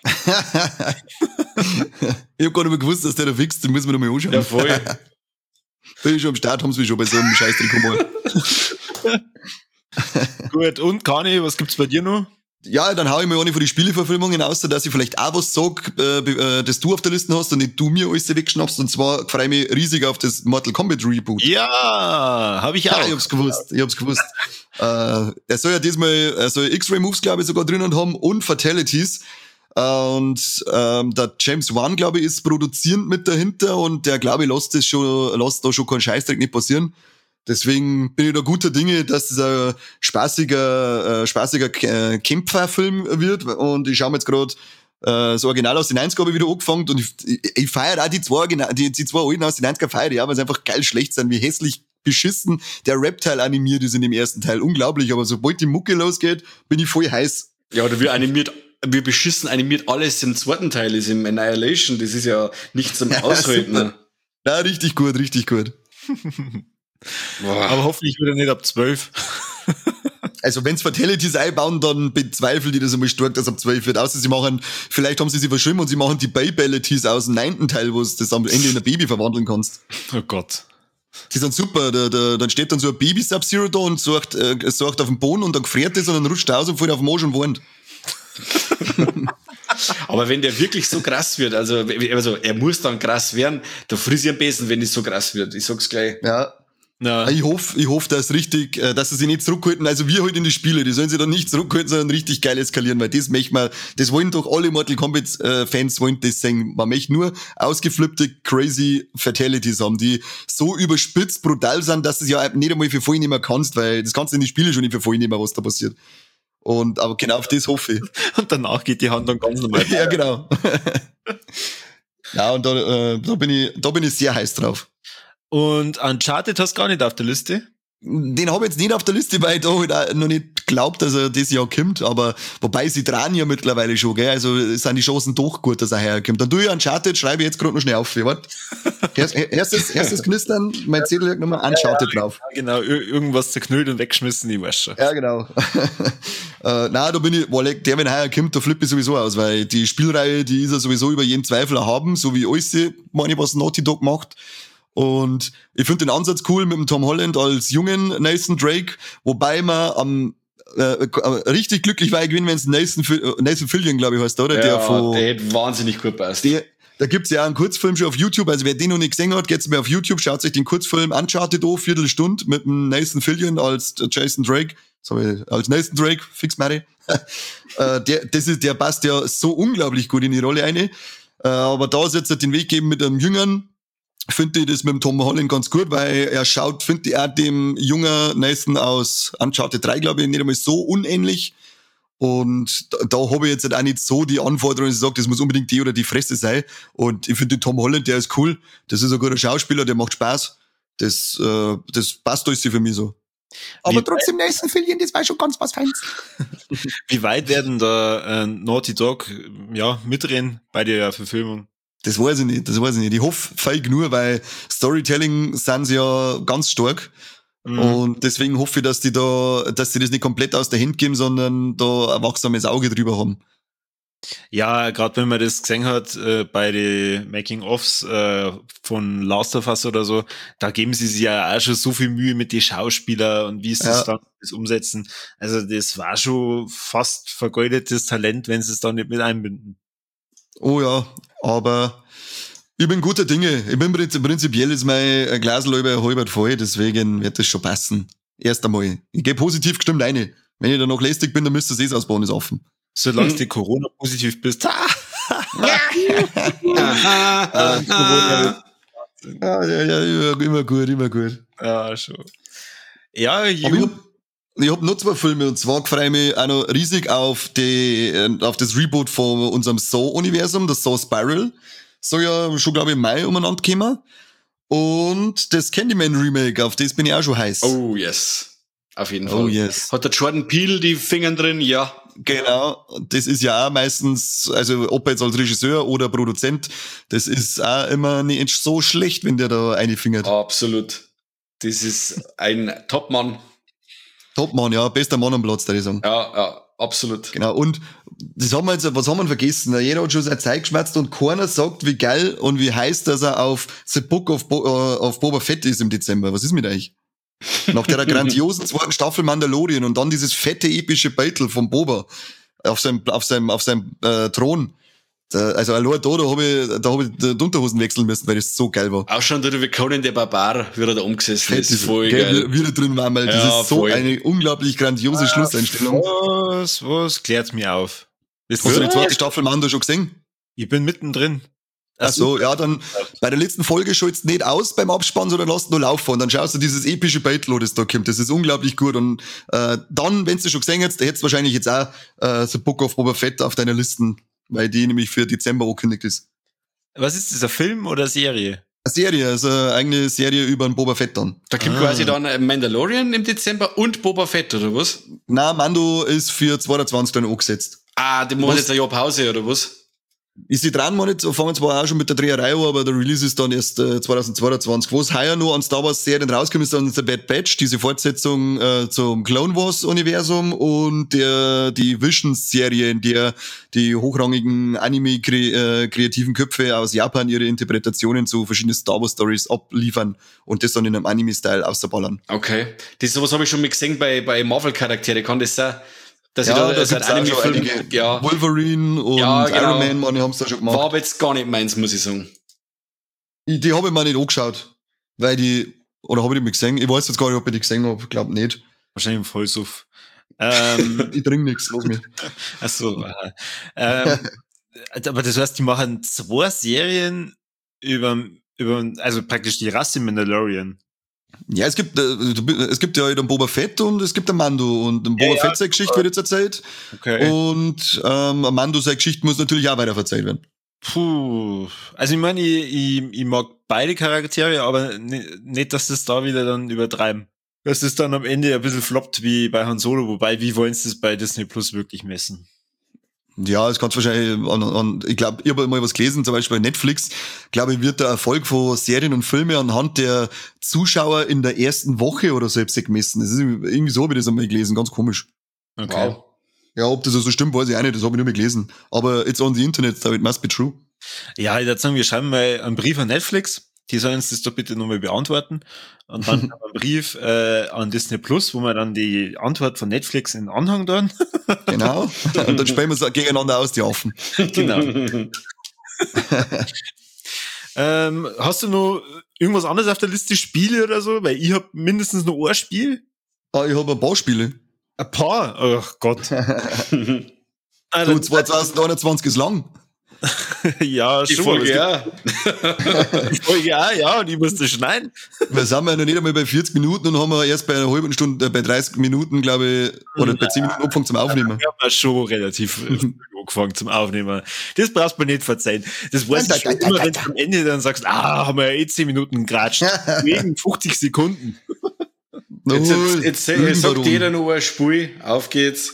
Ich hab gar nicht mehr gewusst, dass der da wichst, den muss man doch mal anschauen. Ja, voll. Bin ich schon am Start, haben sie mich schon bei so einem Scheißtrick mal. Gut, und Kani, was gibt's bei dir noch? Ja, dann hau ich mir eine von die Spieleverfilmungen aus, dass ich vielleicht auch was sag, äh, äh, das du auf der Liste hast und nicht du mir alles wegschnappst. Und zwar freue ich mich riesig auf das Mortal Kombat Reboot. Ja, habe ich auch. Ja, ich hab's gewusst, ich hab's gewusst. äh, er soll ja diesmal, er soll X-Ray-Moves, glaube ich, sogar drinnen haben und Fatalities. Und ähm, der James Wan, glaube ich, ist produzierend mit dahinter und der, glaube ich, lässt das schon, lässt da schon keinen Scheißdreck nicht passieren. Deswegen bin ich da guter Dinge, dass das ein spaßiger, äh, spaßiger K- Kämpferfilm wird. Und ich schaue mir jetzt gerade äh, das Original aus den neunziger habe ich wieder angefangen und ich, ich, ich feiere auch die zwei, die, die zwei alten aus den neunziger feiere ich auch, weil sie einfach geil schlecht sind, wie hässlich beschissen der Reptile animiert ist in dem ersten Teil. Unglaublich, aber sobald die Mucke losgeht, bin ich voll heiß. Ja, oder wie animiert, wie beschissen animiert alles im zweiten Teil ist, im Annihilation. Das ist ja nicht zum Aushalten. Ne? Ja, richtig gut, richtig gut. Boah. Aber hoffentlich wieder nicht ab zwölf. Also wenn's Fatalities einbauen, dann bezweifle ich das einmal stark, dass ab zwölf wird. Außer sie machen, vielleicht haben sie sich verschrieben und sie machen die Babalities aus dem neunten Teil, wo du das am Ende in ein Baby verwandeln kannst. Oh Gott. Die sind super, da, da, dann steht dann so ein Baby Sub-Zero da und sorgt, äh, sorgt auf den Boden und dann gefriert es und dann rutscht er aus und fällt auf den Arsch und warnt. Aber wenn der wirklich so krass wird, also, also er muss dann krass werden, da friss ich am besten, wenn es so krass wird. Ich sag's gleich. Ja. Ja. Ich hoffe, ich hoffe, dass richtig, äh, dass sie sich nicht zurückhalten. Also wir halt in die Spiele, die sollen sich dann nicht zurückhalten, sondern richtig geil eskalieren, weil das möchte man, das wollen doch alle Mortal Kombat äh, Fans wollen das sehen. Man möchte nur ausgeflippte, crazy Fatalities haben, die so überspitzt, brutal sind, dass du es ja nicht einmal für voll nehmen kannst, weil das kannst du in die Spiele schon nicht für voll nehmen, was da passiert. Und, aber genau auf das hoffe ich. Und danach geht die Hand dann ganz normal. Ja, genau. Ja, und da, äh, da bin ich, da bin ich sehr heiß drauf. Und Uncharted hast du gar nicht auf der Liste? Den habe ich jetzt nicht auf der Liste, weil ich da halt auch noch nicht glaubt, dass er das Jahr kommt, aber wobei sie dran ja mittlerweile schon, gell, also es sind die Chancen doch gut, dass er herkommt. Dann tue ich Uncharted, schreibe ich jetzt gerade noch schnell auf, warte. Erst, erstes, erstes Knistern, mein Zettel liegt nochmal Uncharted drauf. Ja, genau, ir- irgendwas zerknüllt und weggeschmissen, ich weiß schon. Ja, genau. äh, nein, da bin ich, weil der, wenn er kommt, da flippe ich sowieso aus, weil die Spielreihe, die ist ja sowieso über jeden Zweifel haben, so wie alles, meine ich, was Naughty Dog macht. Und ich finde den Ansatz cool mit dem Tom Holland als jungen Nathan Drake, wobei man am äh, richtig glücklich war, wenn es Nathan, Nathan Fillion, glaube ich, heißt, oder? Ja, der, von, der hätte wahnsinnig gut passt. der, da gibt's ja auch einen Kurzfilm schon auf YouTube, also wer den noch nicht gesehen hat, geht's mir auf YouTube, schaut sich den Kurzfilm Uncharted an, Viertelstunde, mit dem Nathan Fillion als Jason Drake, sorry, als Nathan Drake, fix Mary. äh, der, das ist, der passt ja so unglaublich gut in die Rolle eine, äh, aber da ist jetzt den Weg geben mit einem Jüngeren, finde ich das mit dem Tom Holland ganz gut, weil er schaut, finde ich auch dem jungen Nathan aus Uncharted drei, glaube ich, nicht einmal so unähnlich. Und da, da habe ich jetzt halt auch nicht so die Anforderungen, dass ich sage, das muss unbedingt die oder die Fresse sein. Und ich finde den Tom Holland, der ist cool. Das ist ein guter Schauspieler, der macht Spaß. Das, äh, das passt alles für mich so. Aber Wie trotzdem, Nathan Fillion, das war schon ganz was Feins. Wie weit werden da äh, Naughty Dog ja, mitreden bei der Verfilmung? Das weiß ich nicht, das weiß ich nicht. Ich hoffe fake nur, weil Storytelling sind sie ja ganz stark. Mhm. Und deswegen hoffe ich, dass die da, dass die das nicht komplett aus der Hand geben, sondern da ein wachsames Auge drüber haben. Ja, gerade wenn man das gesehen hat äh, bei den Making-ofs äh, von Last of Us oder so, da geben sie sich ja auch schon so viel Mühe mit den Schauspielern und wie sie es Ja. dann das umsetzen. Also das war schon fast vergeudetes Talent, wenn sie es dann nicht mit einbinden. Oh ja, aber ich bin guter Dinge. Ich bin prinzip- prinzipiell ist mein Glas halber halb voll, deswegen wird das schon passen. Erst einmal. Ich gehe positiv gestimmt rein. Wenn ich dann noch lästig bin, dann müsste das eh ausbauen, ist offen. Solange Mhm. du Corona-positiv bist. Ha! Aha, aha. Ja, ja, ja, immer, immer gut, immer gut. Ja, schon. Ja, Aber ich Ju, hab, ich hab noch zwei Filme und zwar freue ich mich auch noch riesig auf die, äh, auf das Reboot von unserem Saw-Universum, das Saw Spiral. Soll ja schon, glaube ich, im Mai umeinander kommen. Und das Candyman Remake, auf das bin ich auch schon heiß. Oh yes. Auf jeden Fall. Oh yes. Hat der Jordan Peele die Finger drin? Ja. Genau, das ist ja auch meistens, also ob jetzt als Regisseur oder Produzent, das ist auch immer nicht so schlecht, wenn der da einfingert. Absolut. Das ist ein Top-Mann. Topmann, ja, bester Mann am Platz, würde ich sagen. Ja, ja, absolut. Genau, und das haben wir jetzt, was haben wir vergessen? Jeder hat schon seine Zeit geschwätzt und keiner sagt, wie geil und wie heiß, dass er auf The Book of, Bo äh, of Boba Fett ist im Dezember. Was ist mit euch? Nach der grandiosen zweiten Staffel Mandalorian und dann dieses fette, epische Battle von Boba auf seinem, auf seinem, auf seinem äh, Thron. Da, also allein da, da habe ich, da hab ich die Unterhosen wechseln müssen, weil das so geil war. Auch schon der wie Conan der Barbar, wie er da umgesessen ist. Fett, Voll gell, geil. wie- Wieder drin war, weil das Ja, ist so voll. eine unglaublich grandiose Schlusseinstellung. was, was, klärt's mir auf. Wisst Hast du die ihr, zweite Staffel Mando schon gesehen? ich bin mittendrin. Ach so, ja, dann bei der letzten Folge schalt's nicht aus beim Abspann, sondern lass nur laufen und dann schaust du dieses epische Battle, das da kommt. Das ist unglaublich gut und äh, dann, wenn du schon gesehen hättest, hättest du wahrscheinlich jetzt auch äh, The Book of Boba Fett auf deiner Listen, weil die nämlich für Dezember angekündigt ist. Was ist das, eine Film oder Serie? Eine Serie, also eine eigene Serie über einen Boba Fett dann. Da kommt Ah. quasi dann ein Mandalorian im Dezember und Boba Fett, oder was? Na, Mando ist für zweiundzwanzig dann angesetzt. Ah, die muss Was? jetzt ein Jahr Pause, oder was? Ist die dran, man nicht, fangen zwar auch schon mit der Dreherei an, aber der Release ist dann erst äh, zwanzig zweiundzwanzig. Was heuer noch an Star Wars Serien rauskommt, ist dann The Bad Batch, diese Fortsetzung äh, zum Clone Wars Universum und der die Visions-Serie, in der die hochrangigen Anime-kreativen Köpfe aus Japan ihre Interpretationen zu verschiedenen Star Wars Stories abliefern und das dann in einem Anime-Style außerballern. Okay. Das sowas habe ich schon mal gesehen bei, bei Marvel-Charaktere. Kann das sein? Dass Ja, ich da, da da gibt's auch schon einige. ja, Wolverine und Ja, genau. Iron Man, man, die haben's da schon gemacht. war aber jetzt gar nicht meins, muss ich sagen. Ich, die habe ich mir nicht angeschaut, weil die, oder habe ich die mal gesehen? Ich weiß jetzt gar nicht, ob ich die gesehen habe, ich glaube nicht. Wahrscheinlich im Vollsuff. Ähm, Ich trinke nichts, lass mich. ach so. aha. Ähm, aber das heißt, die machen zwei Serien über, über, also praktisch die Rasse Mandalorian. Ja, es gibt, äh, es gibt ja den Boba Fett und es gibt den Mando und den Boba ja, Fett seine Geschichte wird jetzt erzählt Okay. und ähm, Mando seine Geschichte muss natürlich auch weiter erzählt werden. Puh. Also ich meine, ich, ich, ich mag beide Charaktere, aber ni- nicht, dass das da wieder dann übertreiben. Dass das dann am Ende ein bisschen floppt wie bei Han Solo, wobei, wie wollen sie das bei Disney Plus wirklich messen? Ja, das kannst du wahrscheinlich an, an ich glaube, ich habe mal was gelesen, zum Beispiel bei Netflix, glaube ich, wird der Erfolg von Serien und Filmen anhand der Zuschauer in der ersten Woche oder so gemessen. Das ist irgendwie so, habe ich das einmal gelesen, ganz komisch. Okay. Wow. Ja, ob das so stimmt, weiß ich auch nicht, das habe ich nur mal gelesen. Aber it's on the internet, so it must be true. Ja, ich würde sagen, wir schreiben mal einen Brief an Netflix. Die sollen uns das doch bitte nochmal beantworten. Und dann einen Brief äh, an Disney Plus, wo wir dann die Antwort von Netflix in Anhang tun. Genau. Und dann spielen wir es gegeneinander aus, die Affen. Genau. ähm, hast du noch irgendwas anderes auf der Liste, Spiele oder so? Weil ich habe mindestens noch ein Spiel. Ah, ich habe ein paar Spiele. Ein paar? Ach Gott. Ah, Du, dann- zwanzig einundzwanzig ist lang. ja, Die schon. Folge, aber es ja. gibt- Die Folge, ja, ja, und ich musste schneiden. Wir sind ja noch nicht einmal bei vierzig Minuten und haben wir erst bei einer halben Stunde, äh, bei dreißig Minuten, glaube ich, oder bei zehn Minuten angefangen zum Aufnehmen. Wir haben ja schon relativ früh angefangen zum Aufnehmen. Das brauchst du mir nicht verzeihen. Das weiß ich schon immer, wenn du am Ende dann sagst, ah, haben wir ja eh zehn Minuten geratscht. Wegen fünfzig Sekunden. Jetzt, jetzt, jetzt, jetzt sagt Warum? jeder noch ein Spiel. Auf geht's.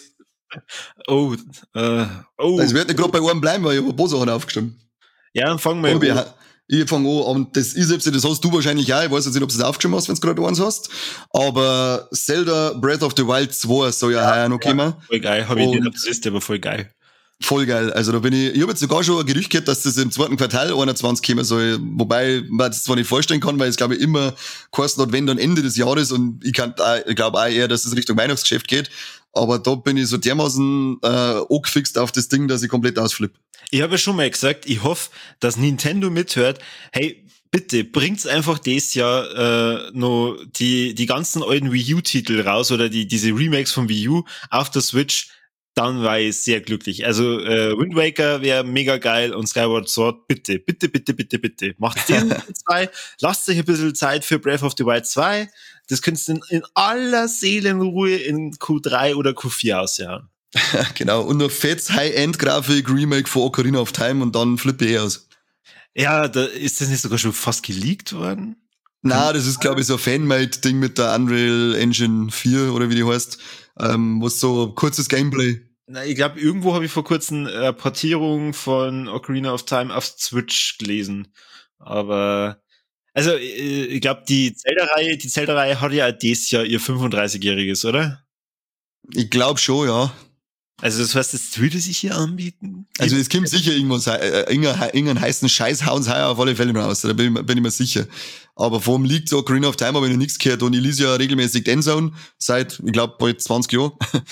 Oh, äh, oh. Es wird nicht gerade bei einem bleiben, weil ich habe ein paar Sachen aufgestimmt. Ja, dann fangen wir Aber an. ich, ich fange an, und das ist jetzt, das hast du wahrscheinlich auch, ich weiß jetzt nicht, ob du das aufgeschrieben hast, wenn du gerade eins hast, aber Zelda Breath of the Wild zwei soll ja, heuer noch kommen. Voll geil, habe ich Und- nicht auf der Liste, aber voll geil. Voll geil. Also da bin ich, ich habe jetzt sogar schon ein Gerücht gehört, dass das im zweiten Quartal einundzwanzig kommen soll, wobei man das zwar nicht vorstellen kann, weil es glaube ich immer kosten hat, wenn dann Ende des Jahres und ich kann, ich glaube auch eher, dass es Richtung Weihnachtsgeschäft geht, aber da bin ich so dermaßen äh, angefixt auf das Ding, dass ich komplett ausflippe. Ich habe ja schon mal gesagt, ich hoffe, dass Nintendo mithört, hey, bitte, bringt's einfach dieses Jahr äh, noch die, die ganzen alten Wii U-Titel raus oder die diese Remakes von Wii U auf der Switch, dann war ich sehr glücklich. Also äh, Wind Waker wäre mega geil und Skyward Sword, bitte, bitte, bitte, bitte, bitte. Macht den zwei, lasst euch ein bisschen Zeit für Breath of the Wild zwei. Das könntest du in, in aller Seelenruhe in Q drei oder Q vier ausjahren. Genau. Und noch fettes High-End-Grafik, Remake von Ocarina of Time und dann flippe ich aus. Ja, da ist das nicht sogar schon fast geleakt worden? Na, das ist, glaube ich, so ein Fanmade-Ding mit der Unreal Engine vier oder wie die heißt, ähm, was so kurzes Gameplay. Na, ich glaube, irgendwo habe ich vor kurzem äh, Portierung von Ocarina of Time auf Switch gelesen. Aber also äh, ich glaube, die Zelda-Reihe, die Zelda-Reihe hat ja auch dieses Jahr ihr fünfunddreißigjähriges, oder? Ich glaube schon, ja. Also das heißt, das würde sich hier anbieten. Also es kommt sicher irgendwas, äh, irgendeinen irgendein heißen Scheiß hauen sie heuer auf alle Fälle noch raus, da bin ich, bin ich mir sicher. Aber vom Leak zu Ocarina of Time habe ich noch nichts gehört und ich lese ja regelmäßig die Endzone seit, ich glaube, bald zwanzig Jahren.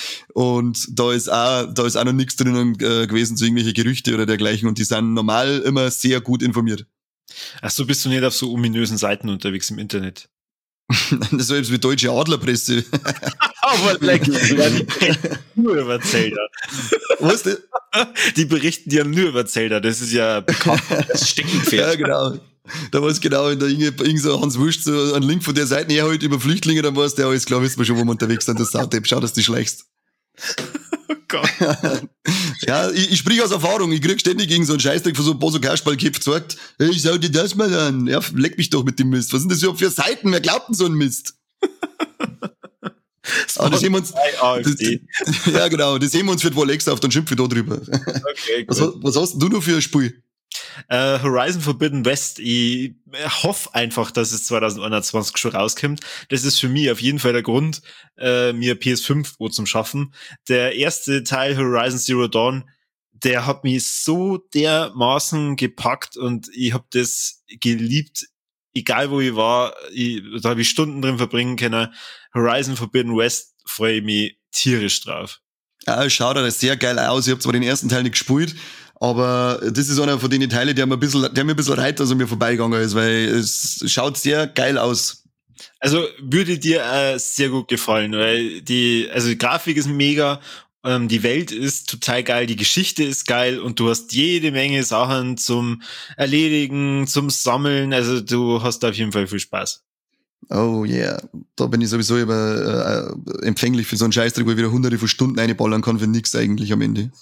Und da ist auch, da ist auch noch nichts drinnen äh, gewesen zu irgendwelche Gerüchte oder dergleichen und die sind normal immer sehr gut informiert. Ach so, bist du nicht auf so ominösen Seiten unterwegs im Internet? Das ist wie deutsche Adlerpresse. Aber like, ja, die berichten nur über Zelda. Was denn? Die berichten ja nur über Zelda, das ist ja bekannt. Das Steckenpferd. Ja, genau. Da war es genau in der irgend, irgend so Hans Wurst so einen Link von der Seite her halt über Flüchtlinge, dann war es der alles klar, wissen wir schon, wo wir unterwegs sind, das Sautepp. Schau, dass du schleichst. Oh Gott. Ja, ich, ich sprich aus Erfahrung, ich krieg ständig gegen so einen Scheißdreck von so ein paar so Kasperlköpfen gesagt, hey, ich schau dir das mal an. Ja, leck mich doch mit dem Mist. Was sind das überhaupt für Seiten? Wer glaubt denn so einen Mist? Aber das sehen wir uns, das, ja genau, das sehen wir uns für die Alexa auf, dann schimpfe ich da drüber. Okay, was, was hast du noch für ein Spiel? Uh, Horizon Forbidden West, ich hoffe einfach, dass es zwanzig einundzwanzig schon rauskommt. Das ist für mich auf jeden Fall der Grund, uh, mir P S fünf Pro zum Schaffen. Der erste Teil, Horizon Zero Dawn, der hat mich so dermaßen gepackt und ich habe das geliebt, egal wo ich war, ich, da habe ich Stunden drin verbringen können. Horizon Forbidden West freue ich mich tierisch drauf. Ja, schaut da sehr geil aus. Ich habe zwar den ersten Teil nicht gespielt, aber das ist einer von den Teilen, der mir ein bisschen, der mir ein bisschen reiht, dass er mir vorbeigegangen ist, weil es schaut sehr geil aus. Also würde dir äh, sehr gut gefallen, weil die, also die Grafik ist mega, ähm, die Welt ist total geil, die Geschichte ist geil und du hast jede Menge Sachen zum Erledigen, zum Sammeln, also du hast da auf jeden Fall viel Spaß. Oh yeah, da bin ich sowieso über, äh, empfänglich für so einen Scheißdreck, wo ich wieder hunderte von Stunden einballern kann für nix eigentlich am Ende.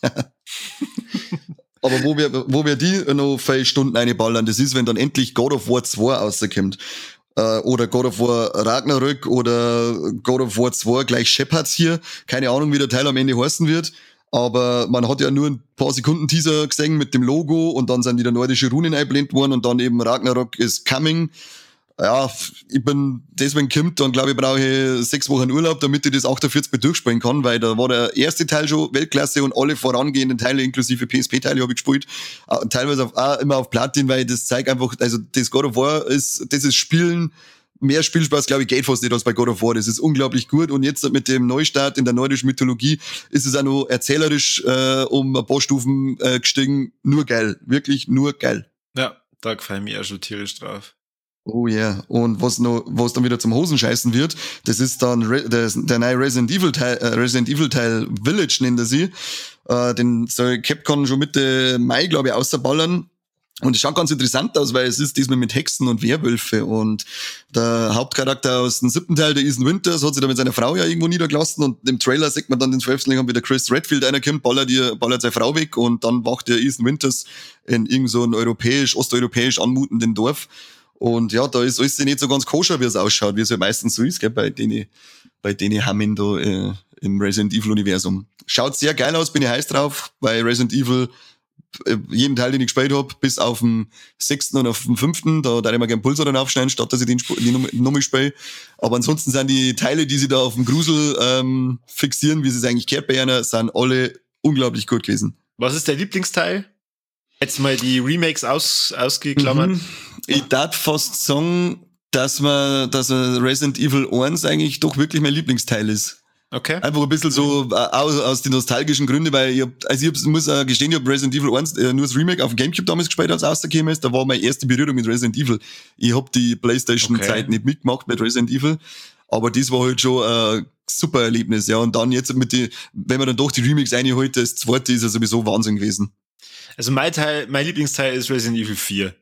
Aber wo wir, wo wir die noch viele Stunden einballern, das ist, wenn dann endlich God of War zwei rauskommt. Äh, oder God of War Ragnarök oder God of War zwei gleich Shepherds hier. Keine Ahnung, wie der Teil am Ende heißen wird. Aber man hat ja nur ein paar Sekunden Teaser gesehen mit dem Logo und dann sind wieder nordische Runen eingeblendet worden und dann eben Ragnarök is coming. Ja, ich bin, deswegen kommt, dann glaube ich, brauche ich sechs Wochen Urlaub, damit ich das achtundvierzig Mal durchspielen kann, weil da war der erste Teil schon Weltklasse und alle vorangehenden Teile, inklusive P S P-Teile, habe ich gespielt. Teilweise auf, auch immer auf Platin, weil das zeigt einfach, also das God of War ist, das ist Spielen, mehr Spielspaß, glaube ich, geht fast nicht als bei God of War. Das ist unglaublich gut und jetzt mit dem Neustart in der nordischen Mythologie ist es auch noch erzählerisch äh, um ein paar Stufen äh, gestiegen. Nur geil, wirklich nur geil. Ja, da gefällt mir auch schon tierisch drauf. Oh ja, yeah. Und was noch, was dann wieder zum Hosenscheißen wird, das ist dann Re- der, der neue Resident Evil Teil, äh, Resident Evil Teil Village nennt er sie. Äh, den soll Capcom schon Mitte Mai, glaube ich, außerballern. Und es schaut ganz interessant aus, weil es ist diesmal mit Hexen und Werwölfe und der Hauptcharakter aus dem siebten Teil, der Ethan Winters, hat sich da mit seiner Frau ja irgendwo niedergelassen und im Trailer sieht man dann den Veröffentlichung, wie der Chris Redfield einer kommt, ballert, ihr, ballert seine Frau weg und dann wacht der Ethan Winters in irgend so ein europäisch, osteuropäisch anmutenden Dorf. Und ja, da ist alles nicht so ganz koscher, wie es ausschaut, wie es ja meistens so ist, gell, bei denen, bei denen Hammen da äh, im Resident Evil Universum. Schaut sehr geil aus, bin ich heiß drauf, weil Resident Evil, äh, jeden Teil, den ich gespielt hab, bis auf den sechsten und auf den fünften, da darf ich mir gerne Pulsar dann aufschneiden, statt dass ich den die Nummer spiele. Aber ansonsten sind die Teile, die sie da auf dem Grusel ähm, fixieren, wie sie es eigentlich gehört bei einer, sind alle unglaublich gut gewesen. Was ist der Lieblingsteil? Jetzt mal die Remakes aus, ausgeklammert. Mhm. Ich darf fast sagen, dass man, dass Resident Evil eins eigentlich doch wirklich mein Lieblingsteil ist. Okay. Einfach ein bisschen so aus, aus den nostalgischen Gründen, weil ich hab, also ich hab, muss äh, gestehen, ich hab Resident Evil eins äh, nur das Remake auf dem Gamecube damals gespielt, als es rausgekommen ist. Da war meine erste Berührung mit Resident Evil. Ich hab die Playstation-Zeit okay. nicht mitgemacht mit Resident Evil. Aber das war halt schon ein super Erlebnis, ja. Und dann jetzt mit die, wenn man dann doch die Remakes reinholt, das zweite ist ja sowieso Wahnsinn gewesen. Also mein Teil, mein Lieblingsteil ist Resident Evil vier.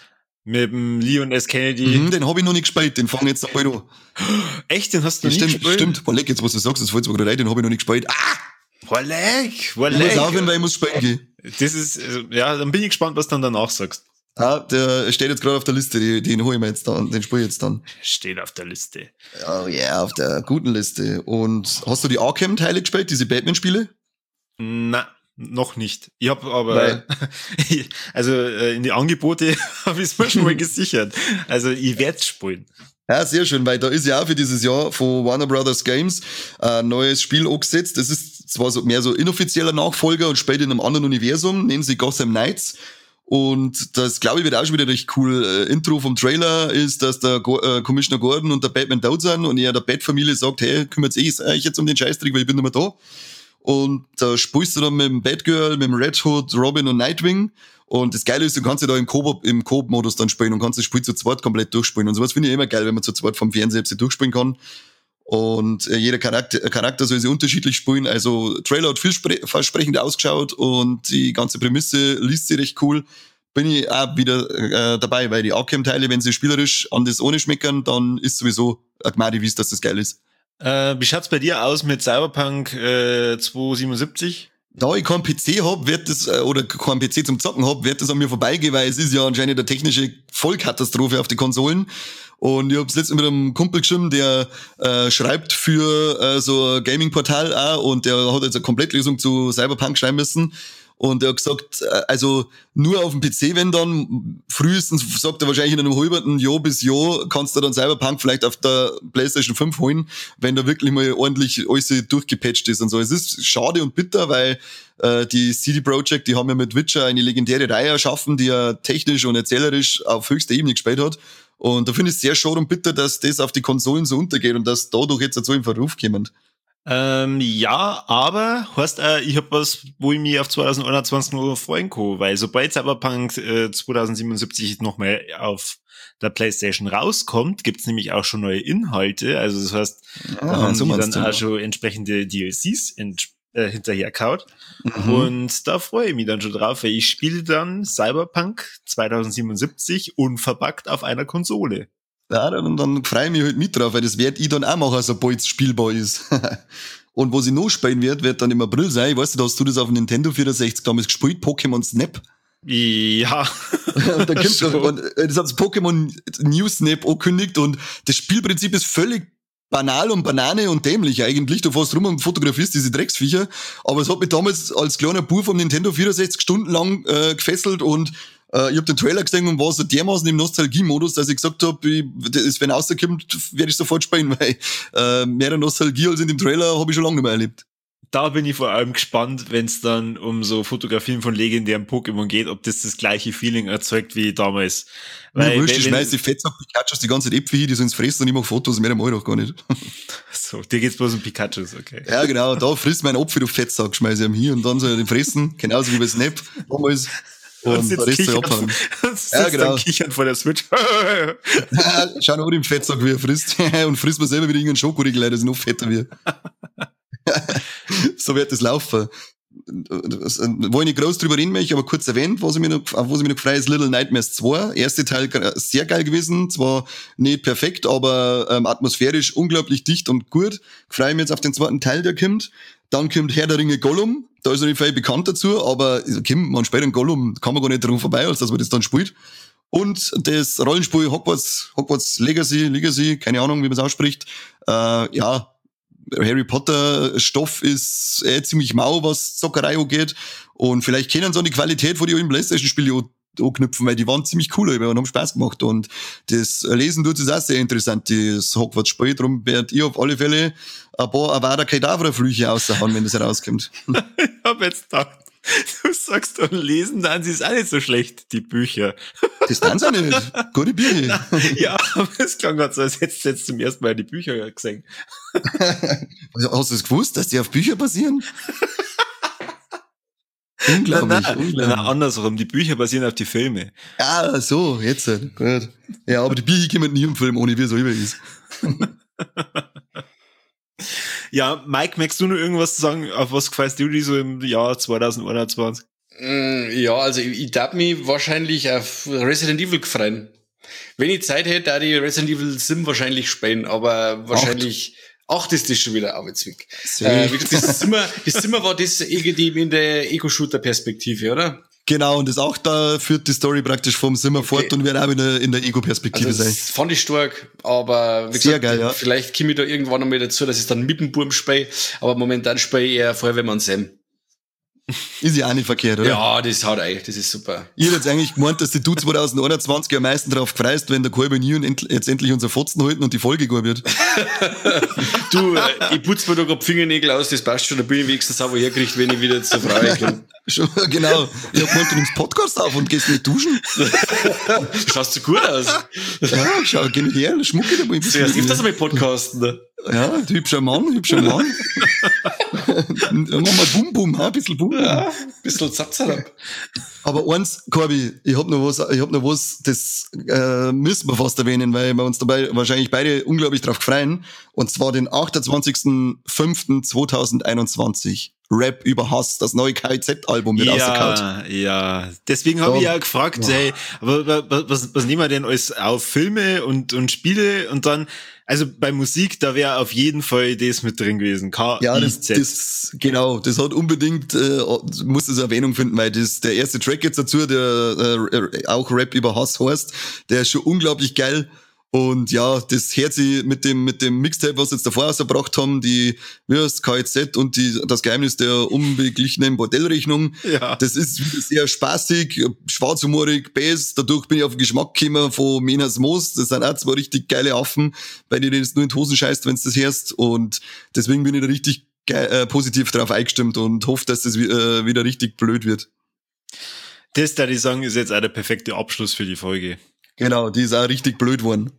Mit dem Leon S. Kennedy. Mhm, den hab ich noch nicht gespielt, den fange jetzt noch bald an. Echt? Den hast du noch stimmt, nicht gespielt? Stimmt, boah, leck, jetzt was du sagst, das fällt mir gerade rein, den hab ich noch nicht gespielt. Ah! Boah, leck, boah, leck. Ich muss aufhören, weil ich muss spielen gehen. Das ist, ja, dann bin ich gespannt, was du dann danach sagst. Ah, der steht jetzt gerade auf der Liste, den, den hol ich mir jetzt dann, den spiele ich jetzt dann. Steht auf der Liste. Oh ja, yeah, auf der guten Liste. Und hast du die Arkham-Teile gespielt, diese Batman-Spiele? Na. Noch nicht. Ich habe aber, also äh, in die Angebote habe ich es mir schon mal gesichert. Also ich werde spielen. Ja, sehr schön, weil da ist ja auch für dieses Jahr von Warner Brothers Games ein neues Spiel angesetzt. Das ist zwar so mehr so inoffizieller Nachfolger und spielt in einem anderen Universum, nennen sie Gotham Knights. Und das, glaube ich, wird auch schon wieder recht cool. Äh, Intro vom Trailer ist, dass der Go- äh, Commissioner Gordon und der Batman tot sind und er der Bat-Familie sagt, hey, kümmert sich euch jetzt um den Scheißtrick, weil ich bin nicht mehr da. Und da spielst du dann mit dem Batgirl, mit dem Red Hood, Robin und Nightwing. Und das Geile ist, du kannst ja da im Coop, im Coop-Modus dann spielen und kannst das Spiel zu zweit komplett durchspielen. Und sowas finde ich immer geil, wenn man zu zweit vom Fernseher selbst durchspielen kann. Und äh, jeder Charakter, Charakter soll sich unterschiedlich spielen. Also Trailer hat vielversprechend ausgeschaut und die ganze Prämisse liest sich recht cool. Bin ich auch wieder äh, dabei, weil die Arkham-Teile, wenn sie spielerisch an das ohne schmeckern, dann ist sowieso ein Gmadi, wie dass das geil ist. Äh, wie schaut's bei dir aus mit Cyberpunk äh, zweihundertsiebenundsiebzig? Da ich keinen P C hab, wird das, oder keinen P C zum Zocken hab, wird das an mir vorbeigehen, weil es ist ja anscheinend eine technische Vollkatastrophe auf die Konsolen. Und ich hab's letztens mit einem Kumpel geschrieben, der äh, schreibt für äh, so ein Gaming-Portal auch und der hat jetzt eine Komplettlösung zu Cyberpunk schreiben müssen. Und er hat gesagt, äh, also nur auf dem P C, wenn dann, frühestens, sagt er wahrscheinlich in einem halben Jahr bis Jahr, kannst du dann Cyberpunk vielleicht auf der PlayStation fünf holen, wenn da wirklich mal ordentlich alles durchgepatcht ist und so. Es ist schade und bitter, weil äh, die C D Projekt, die haben ja mit Witcher eine legendäre Reihe erschaffen, die ja technisch und erzählerisch auf höchster Ebene gespielt hat. Und da finde ich es sehr schade und bitter, dass das auf die Konsolen so untergeht und dass dadurch jetzt so in Verruf kommen. Ähm, ja, aber, heißt, äh, ich hab was, wo ich mich auf zwanzig einundzwanzig noch freuen kann, weil sobald Cyberpunk äh, zwanzig siebenundsiebzig nochmal auf der PlayStation rauskommt, gibt's nämlich auch schon neue Inhalte, also das heißt, Ah, da haben so die meinst dann du. auch schon entsprechende D L Cs ent- äh, hinterherkaut. Mhm. Und da freue ich mich dann schon drauf, weil ich spiele dann Cyberpunk zwanzig siebenundsiebzig unverpackt auf einer Konsole. Ja, dann, dann freue ich mich halt mit drauf, weil das werd ich dann auch machen, sobald es spielbar ist. Und was ich noch spielen werd, wird dann im April sein. Ich weiß nicht, hast du das auf dem Nintendo vierundsechzig damals gespielt? Pokémon Snap. Ja. Und da kommt Schon. und das hat das Pokémon New Snap angekündigt und das Spielprinzip ist völlig banal und Banane und dämlich eigentlich. Du fährst rum und fotografierst diese Drecksviecher. Aber es hat mich damals als kleiner Bub vom Nintendo vierundsechzig Stunden lang äh, gefesselt und äh, ich hab den Trailer gesehen und war so dermaßen im Nostalgie-Modus, dass ich gesagt hab, ich, das, wenn rauskommt, werde ich sofort spielen, weil äh, mehr Nostalgie als in dem Trailer habe ich schon lange nicht mehr erlebt. Da bin ich vor allem gespannt, wenn es dann um so Fotografien von legendären Pokémon geht, ob das das gleiche Feeling erzeugt wie damals. Weil, Weil, wurscht, ich wenn, schmeiß die Fettsack Pikachus die ganze Zeit Äpfel hin, die sollen's fressen und ich mach Fotos, mehr mache ich doch gar nicht. so, dir geht's bloß um Pikachus, okay. Ja, genau, da frisst mein Apfel auf Fettsack, schmeiß ich ihm hier und dann soll er den fressen, genauso wie bei Snap damals. Und, Und der sitzt, Rest soll kichern, abhauen. und sitzt Ja, genau. dann kichern vor der Switch. Schau nur im Fettsack, wie er frisst. Und frisst mir selber wieder irgendeinen Schokoriegel, ein, dass ich noch fetter wird. So wird das laufen. Wo ich nicht groß drüber reden möchte, aber kurz erwähnt, was ich mir noch, auf was ich mich noch gefreut ist, Little Nightmares zwei. Erste Teil sehr geil gewesen, zwar nicht perfekt, aber ähm, atmosphärisch unglaublich dicht und gut. Freue mich jetzt auf den zweiten Teil, der kommt. Dann kommt Herr der Ringe Gollum, da ist er nicht viel bekannt dazu, aber Kim, man spielt einen Gollum, kann man gar nicht dran vorbei, als dass man das dann spielt. Und das Rollenspiel Hogwarts, Hogwarts Legacy, Legacy, keine Ahnung, wie man es ausspricht, äh, ja, Harry Potter Stoff ist äh, ziemlich mau, was Zockerei angeht. Und vielleicht können sie an die Qualität von den alten PlayStation-Spielen anknüpfen, weil die waren ziemlich cool und haben Spaß gemacht. Und das Lesen tut es auch sehr interessant, das Hogwarts-Spiel. Darum werdet ihr auf alle Fälle ein paar Avada Kedavra-Flüche raushauen, wenn das herauskommt. Ich hab jetzt gedacht, du sagst, und lesen, dann ist auch nicht so schlecht, die Bücher. Das tun sie nicht. Gute Bücher. Ja, aber es klang gerade so, als hättest du jetzt zum ersten Mal die Bücher gesehen. Hast du es gewusst, dass die auf Bücher basieren? Unglaublich, Nein, nein, unglaublich. nein, andersrum, die Bücher basieren auf die Filme. Ah, so, jetzt. Gut. Ja, aber die Bücher kommen nie im Film, ohne wie es selber ist. Ja, Mike, magst du noch irgendwas sagen, auf was gefällst du dich so im Jahr zwanzig einundzwanzig? Mm, Ja, also ich, ich darf mich wahrscheinlich auf Resident Evil gefreuen. Wenn ich Zeit hätte, da die Resident Evil Sim wahrscheinlich spielen, aber wahrscheinlich acht ist das schon wieder Arbeitsweg. Äh, wie gesagt, das Zimmer, das Zimmer war das irgendwie in der Ego-Shooter-Perspektive, oder? Genau, und das auch da führt die Story praktisch vom Simmer Okay. fort und wird auch wieder in der Ego-Perspektive Also sein. das fand ich stark, aber wie Sehr gesagt, geil, ja. vielleicht komme ich da irgendwann einmal dazu, dass ich dann mit dem Burm spiele, aber momentan spiele ich eher Feuerwehrmann Sam. Ist ja auch nicht verkehrt, oder? Ja, das haut eigentlich, das ist super. Ich hätte jetzt eigentlich gemeint, dass die du zwanzig einundzwanzig am meisten drauf gefreist, wenn der Kolbe und ich und jetzt endlich unser Fotzen halten und die Folge gut wird. Du, äh, ich putze mir da gerade Fingernägel aus, das passt schon, da bin ich wenigstens sauber hergekriegt, wenn ich wieder zur Frau komme. Schon, genau. Ich hab gemeint, du nimmst Podcast auf und gehst nicht duschen. Schaust so gut aus. Ja, schau, geh nicht her, schmucke da mal. Zuerst öfters einmal podcasten. Ne? Ja, du hübscher Mann, hübscher Mann. Mach mal Bum Bum, ha, ein bisschen Bum Bum. Ja, bisschen Zapzerab. Aber eins, Corby, ich hab noch was, ich hab noch was, das äh, müssen wir fast erwähnen, weil wir uns dabei wahrscheinlich beide unglaublich drauf freuen. Und zwar den achtundzwanzigsten fünften zweitausendeinundzwanzig. Rap über Hass, das neue K I Z-Album wird rausgehauen. Ja, ja. Deswegen habe So. ich ja gefragt, Ja. hey, aber was, was, was nehmen wir denn alles auf Filme und, und Spiele und dann, also bei Musik, da wäre auf jeden Fall das mit drin gewesen. K Ja, I das, Z. das, genau, das hat unbedingt, äh, muss das Erwähnung finden, weil das, der erste Track jetzt dazu, der äh, auch Rap über Hass heißt, der ist schon unglaublich geil. Und ja, das Herzi mit dem, mit dem Mixtape, was sie jetzt davor rausgebracht haben, die, wie heißt, K Z und die, das Geheimnis der unbeglichenen Bordellrechnung. Ja. Das ist sehr spaßig, schwarzhumorig, Bass. Dadurch bin ich auf den Geschmack gekommen von Menas Moos. Das sind auch zwei richtig geile Affen, bei denen das nur in die Hosen scheißt, wenn du das hörst. Und deswegen bin ich da richtig geil, äh, positiv drauf eingestimmt und hoffe, dass das äh, wieder richtig blöd wird. Das, da ich sagen, ist jetzt auch der perfekte Abschluss für die Folge. Genau, die ist auch richtig blöd worden.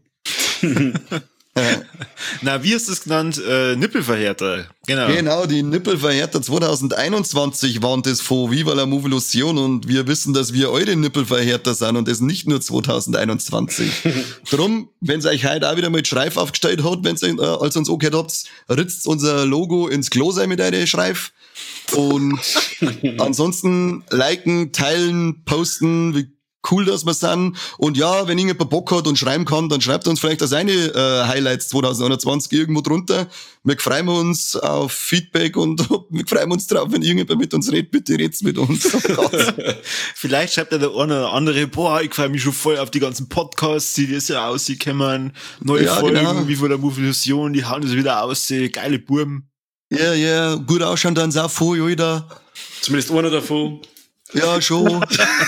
Na, wie hast du es genannt? Äh, Nippelverhärter. Genau. Genau, die Nippelverhärter zwanzig einundzwanzig waren das von Viva la Movolution und wir wissen, dass wir eure Nippelverhärter sind und das nicht nur zwanzig einundzwanzig. Drum, wenn es euch heute auch wieder mal Schreif aufgestellt hat, wenn ihr äh, als uns angehört habt, ritzt unser Logo ins Klo sein mit eurer Schreif. Und ansonsten liken, teilen, posten, wie cool, dass wir sind. Und ja, wenn irgendjemand Bock hat und schreiben kann, dann schreibt uns vielleicht auch seine äh, Highlights zwanzig einundzwanzig irgendwo drunter. Wir freuen uns auf Feedback und wir freuen uns drauf, wenn irgendjemand mit uns redet. Bitte red's mit uns. Vielleicht schreibt ja der eine oder andere, boah, ich freue mich schon voll auf die ganzen Podcasts, die das ja auskommen. Neue Ja, Folgen, genau. wie von der Movilusion, die hauen das wieder aus, geile Burben. Ja, ja, gut ausschauen dann auch voll, Alter. Zumindest einer davon. Ja, schon.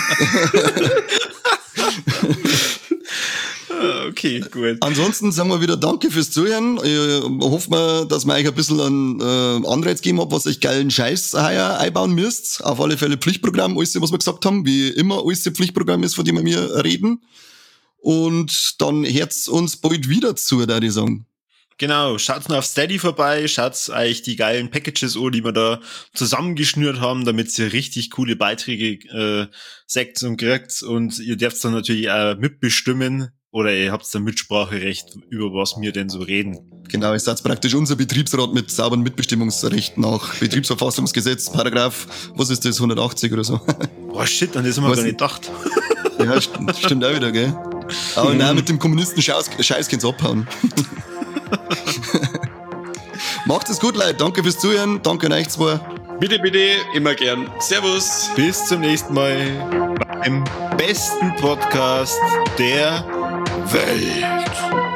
Okay, gut. Ansonsten sagen wir wieder Danke fürs Zuhören. Ich hoffe mal, dass wir euch ein bisschen an äh, Anreiz geben habt, was euch geilen Scheiß heuer einbauen müsst. Auf alle Fälle Pflichtprogramm, alles, was wir gesagt haben. Wie immer, alles Pflichtprogramm ist, von dem wir reden. Und dann hört's uns bald wieder zu, da ich sagen. Genau, schaut mal auf Steady vorbei, schaut euch die geilen Packages an, die wir da zusammengeschnürt haben, damit ihr richtig coole Beiträge äh, seht und kriegt. Und ihr dürft dann natürlich auch mitbestimmen oder ihr habt dann Mitspracherecht, über was wir denn so reden. Genau, ihr seid praktisch unser Betriebsrat mit sauberen Mitbestimmungsrechten nach Betriebsverfassungsgesetz, Paragraph, was ist das, hundertachtzig oder so. Boah, shit, an das haben wir Was gar denn? nicht gedacht. Ja, st- stimmt auch wieder, gell? Aber nein, mit dem Kommunisten Scheiß, Scheiß kann's abhauen. Macht es gut, Leute. Danke fürs Zuhören. Danke an euch zwei. Bitte, bitte, immer gern. Servus. Bis zum nächsten Mal beim besten Podcast der Welt.